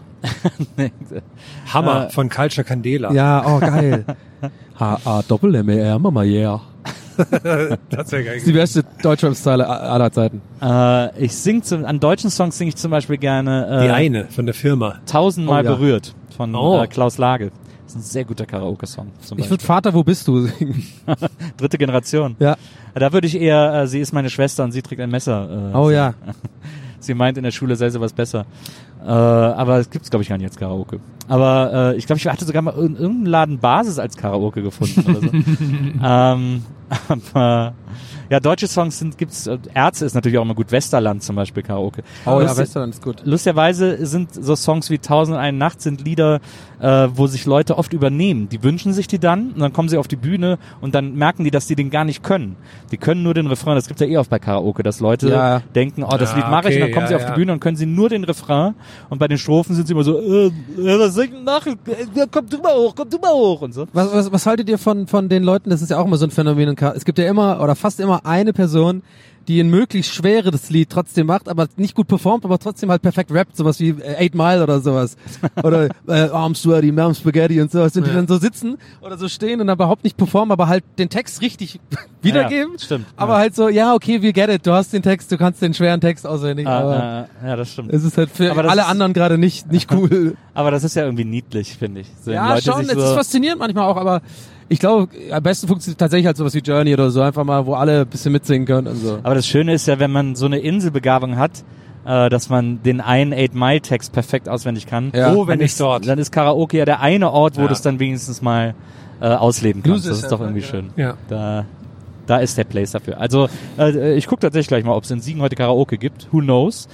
Hammer Äh, von Culture Candela. Ja, oh geil. H-A Doppel-M E R, Mama yeah. Das wäre geil. Das ist die beste Deutschrap-Style aller Zeiten. Äh, ich sing zum, an deutschen Songs singe ich zum Beispiel gerne äh, Die eine von der Firma. Tausendmal Oh, ja. berührt von Oh. äh, Klaus Lage. Das ist ein sehr guter Karaoke-Song. Zum Ich Beispiel. würde Vater, wo bist du singen. Dritte Generation. Ja. Da würde ich eher, äh, sie ist meine Schwester und sie trägt ein Messer. Äh, Oh ja. Sie meint, in der Schule sei sie was besser. Äh, aber es gibt's, glaube ich, gar nicht als Karaoke. Aber äh, ich glaube, ich hatte sogar mal in irgendeinem Laden Basis als Karaoke gefunden oder so. ähm, aber ja, deutsche Songs sind, gibt's, äh, Ärzte ist natürlich auch immer gut. Westerland zum Beispiel Karaoke. Oh ja, Lustig- Westerland ist gut. Lustigerweise sind so Songs wie Tausend und eine Nacht sind Lieder, äh, wo sich Leute oft übernehmen. Die wünschen sich die dann und dann kommen sie auf die Bühne und dann merken die, dass die den gar nicht können. Die können nur den Refrain. Das gibt's ja eh oft bei Karaoke, dass Leute Ja. denken, oh, das Ja, Lied mache ich, okay, und dann kommen ja, sie auf ja. die Bühne und können sie nur den Refrain und bei den Strophen sind sie immer so, äh, äh, was soll ich denn machen? Äh, komm du mal hoch, komm du mal hoch und so. Was, was, was haltet ihr von, von den Leuten, das ist ja auch immer so ein Phänomen, in Kar- es gibt ja immer, oder fast immer eine Person, die ein möglichst schweres Lied trotzdem macht, aber nicht gut performt, aber trotzdem halt perfekt rappt, sowas wie äh, Eight Mile oder sowas. Oder äh, Arm Sweaty, Mom Spaghetti und sowas. Und die dann so sitzen oder so stehen und dann überhaupt nicht performen, aber halt den Text richtig wiedergeben. Ja, stimmt. Aber Ja. halt so, ja, okay, we get it, du hast den Text, du kannst den schweren Text auswendig, aber Ah, äh, ja, das stimmt. es ist halt für Aber das alle ist- anderen gerade nicht, nicht cool. Aber das ist ja irgendwie niedlich, finde ich. So, wenn Ja, Leute schon, sich es so, ist faszinierend manchmal auch, aber ich glaube, am besten funktioniert tatsächlich halt sowas wie Journey oder so, einfach mal, wo alle ein bisschen mitsingen können und so. Aber das Schöne ist ja, wenn man so eine Inselbegabung hat, äh, dass man den einen Eight Mile Text perfekt auswendig kann. Ja. Wo, wenn dann nicht ist, dort? Dann ist Karaoke ja der eine Ort, wo Ja. du es dann wenigstens mal äh, ausleben kannst. Blues Das ist ist doch ja- irgendwie ja. schön. Ja. Da, da ist der Place dafür. Also äh, ich gucke tatsächlich gleich mal, ob es in Siegen heute Karaoke gibt. Who knows?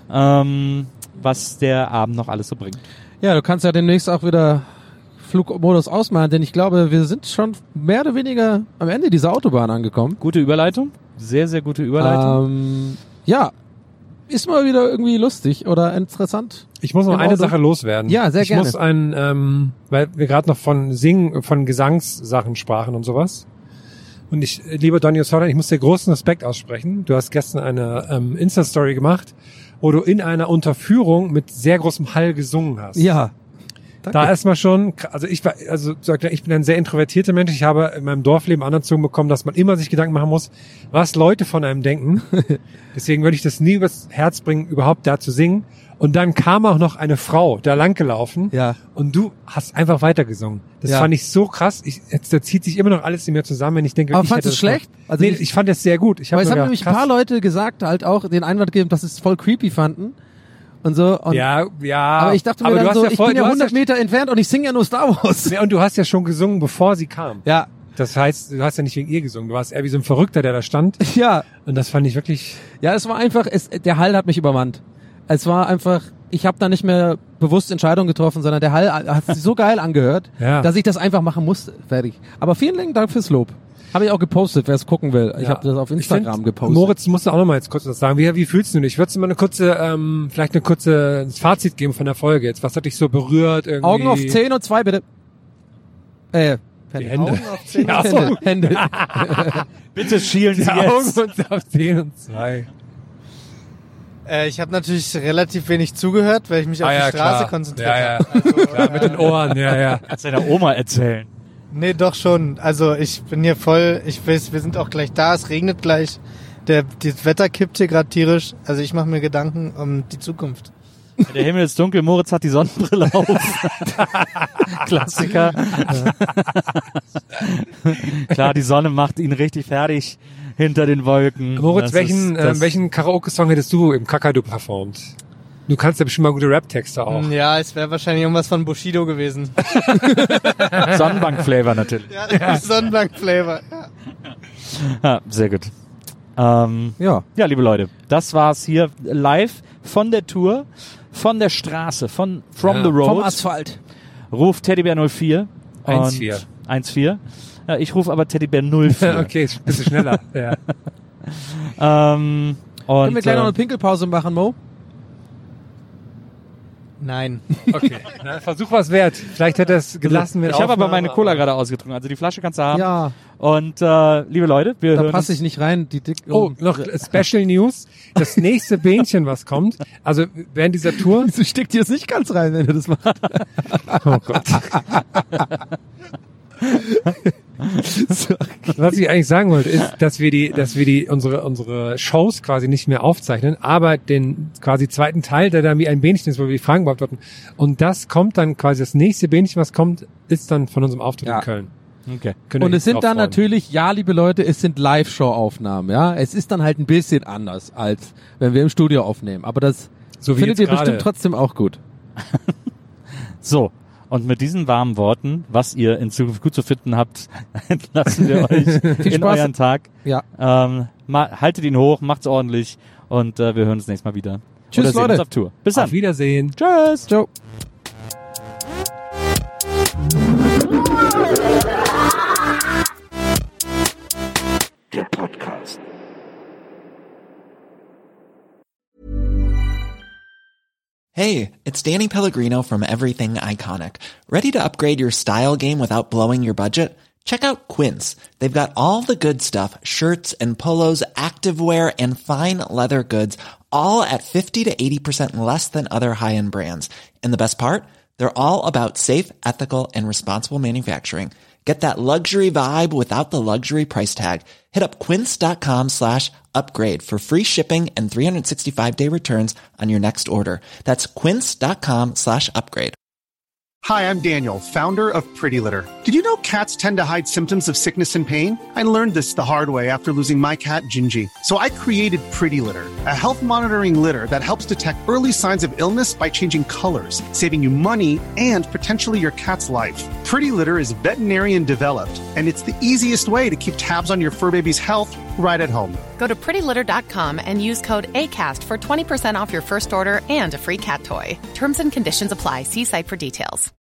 ähm, was der Abend noch alles so bringt. Ja, du kannst ja demnächst auch wieder Flugmodus ausmachen, denn ich glaube, wir sind schon mehr oder weniger am Ende dieser Autobahn angekommen. Gute Überleitung. Sehr, sehr gute Überleitung. Ähm, ja, ist mal wieder irgendwie lustig oder interessant. Ich muss noch Im eine Auto? Sache loswerden. Ja, sehr ich gerne. Ich muss ein, ähm, weil wir gerade noch von Singen, von Gesangssachen sprachen und sowas. Und ich, äh, lieber Donny O'Sullivan, ich muss dir großen Respekt aussprechen. Du hast gestern eine ähm, Insta-Story gemacht, wo du in einer Unterführung mit sehr großem Hall gesungen hast. Ja. Danke. Da erstmal schon, also ich war, also sagt er, ich bin ein sehr introvertierter Mensch. Ich habe in meinem Dorfleben anerzogen bekommen, dass man immer sich Gedanken machen muss, was Leute von einem denken. Deswegen würde ich das nie übers Herz bringen, überhaupt da zu singen. Und dann kam auch noch eine Frau da langgelaufen. Ja. Und du hast einfach weitergesungen. Das Ja. fand ich so krass. Ich, jetzt, da zieht sich immer noch alles in mir zusammen, wenn ich denke, Aber ich fandst hätte du es das schlecht? gemacht. Also nee, ich- ich fand es sehr gut. Ich hab Aber es nur haben nämlich gedacht, ein paar krass. Leute gesagt, halt auch den Einwand gegeben, dass sie es voll creepy fanden. Und so. Und Ja, ja. aber ich dachte mir aber dann du hast so, ja ich voll, bin ja du hast hundert Meter entfernt und ich singe ja nur Star Wars. Ja, und du hast ja schon gesungen, bevor sie kam. Ja. Das heißt, du hast ja nicht wegen ihr gesungen. Du warst eher wie so ein Verrückter, der da stand. Ja. Und das fand ich wirklich... Ja, es war einfach, es, der Hall hat mich übermannt. Es war einfach, ich habe da nicht mehr bewusst Entscheidungen getroffen, sondern der Hall hat sich so geil angehört, Ja. dass ich das einfach machen musste. Fertig. Aber vielen lieben Dank fürs Lob. Habe ich auch gepostet, wer es gucken will. Ich Ja. habe das auf Ich Instagram find, gepostet. Moritz, musst du auch noch mal jetzt kurz was sagen. Wie, wie fühlst du dich? Ich würde dir mal eine kurze, ähm, vielleicht eine kurze Fazit geben von der Folge jetzt. Was hat dich so berührt? Irgendwie? Augen auf zehn und zwei bitte. Äh, Die Hände. Augen auf zehn Ja, und so. Hände. Hände. Bitte schielen Sie Die jetzt. Augen und auf zehn und zwei. Äh, ich habe natürlich relativ wenig zugehört, weil ich mich auf Ah, die ja, Straße klar. konzentriert Ja, ja. habe. Also, Ja, mit den Ohren, ja, ja. Kannst deiner Oma erzählen. Nee, doch schon. Also ich bin hier voll, ich weiß, wir sind auch gleich da, es regnet gleich. Der, das Wetter kippt hier gerade tierisch. Also ich mache mir Gedanken um die Zukunft. Der Himmel ist dunkel, Moritz hat die Sonnenbrille auf. Klassiker. Klar, die Sonne macht ihn richtig fertig hinter den Wolken. Moritz, Das welchen, ist, das äh, welchen Karaoke-Song hättest du im Kakadu performt? Du kannst ja bestimmt mal gute Rap-Texte auch. Ja, es wäre wahrscheinlich irgendwas von Bushido gewesen. Sonnenbank-Flavor natürlich. Ja, ja. Sonnenbank-Flavor. Ja. Ja, sehr gut. Ähm, Ja. ja, liebe Leute, das war's hier live von der Tour, von der Straße, von From Ja. the Road. Vom Asphalt. Ruft Teddybär null vier. eins vier. eins vier. Ja, ich rufe aber Teddybär null vier. Okay, ist ein bisschen schneller. Ja. ähm, und, Können wir gleich noch äh, eine Pinkelpause machen, Mo? Nein. Okay, na, Versuch was wert. Vielleicht hätte er es gelassen. wenn Ich habe aber Aufnahme, meine Cola gerade ausgetrunken, also die Flasche kannst du haben. Ja, Und äh, liebe Leute, wir da hören passe uns. ich nicht rein. Die dick Oh, noch Special News. Das nächste Bähnchen, was kommt, also während dieser Tour. Du steckt dir jetzt nicht ganz rein, wenn du das machst. Oh Gott. Was ich eigentlich sagen wollte, ist, dass wir die, dass wir die, unsere, unsere Shows quasi nicht mehr aufzeichnen, aber den quasi zweiten Teil, der dann wie ein Bähnchen ist, wo wir die Fragen beantworten. Und das kommt dann quasi, das nächste Bähnchen, was kommt, ist dann von unserem Auftritt Ja. in Köln. Okay. Könnt ihr Und euch es sind drauf dann freuen. natürlich, ja, liebe Leute, es sind Live-Show-Aufnahmen, ja. Es ist dann halt ein bisschen anders, als wenn wir im Studio aufnehmen. Aber das So wie findet jetzt ihr bestimmt gerade. trotzdem auch gut. So, und mit diesen warmen Worten, was ihr in Zukunft gut zu finden habt, entlassen wir euch in Spaß. euren Tag. Ja. Ähm, ma- haltet ihn hoch, macht's ordentlich und äh, wir hören uns nächstes Mal wieder. Tschüss, Oder sehen Leute. uns auf Tour. Bis dann. Auf Wiedersehen. Tschüss. Ciao. Der Podcast. Hey, it's Danny Pellegrino from Everything Iconic. Ready to upgrade your style game without blowing your budget? Check out Quince. They've got all the good stuff, shirts and polos, activewear, and fine leather goods, all at fifty to eighty percent less than other high-end brands. And the best part? They're all about safe, ethical, and responsible manufacturing. Get that luxury vibe without the luxury price tag. Hit up quince.com slash upgrade for free shipping and three sixty-five day returns on your next order. That's quince.com slash upgrade. Hi, I'm Daniel, founder of Pretty Litter. Did you know cats tend to hide symptoms of sickness and pain? I learned this the hard way after losing my cat, Gingy. So I created Pretty Litter, a health monitoring litter that helps detect early signs of illness by changing colors, saving you money and potentially your cat's life. Pretty Litter is veterinarian developed, and it's the easiest way to keep tabs on your fur baby's health right at home. Go to pretty litter dot com and use code ACAST for twenty percent off your first order and a free cat toy. Terms and conditions apply. See site for details.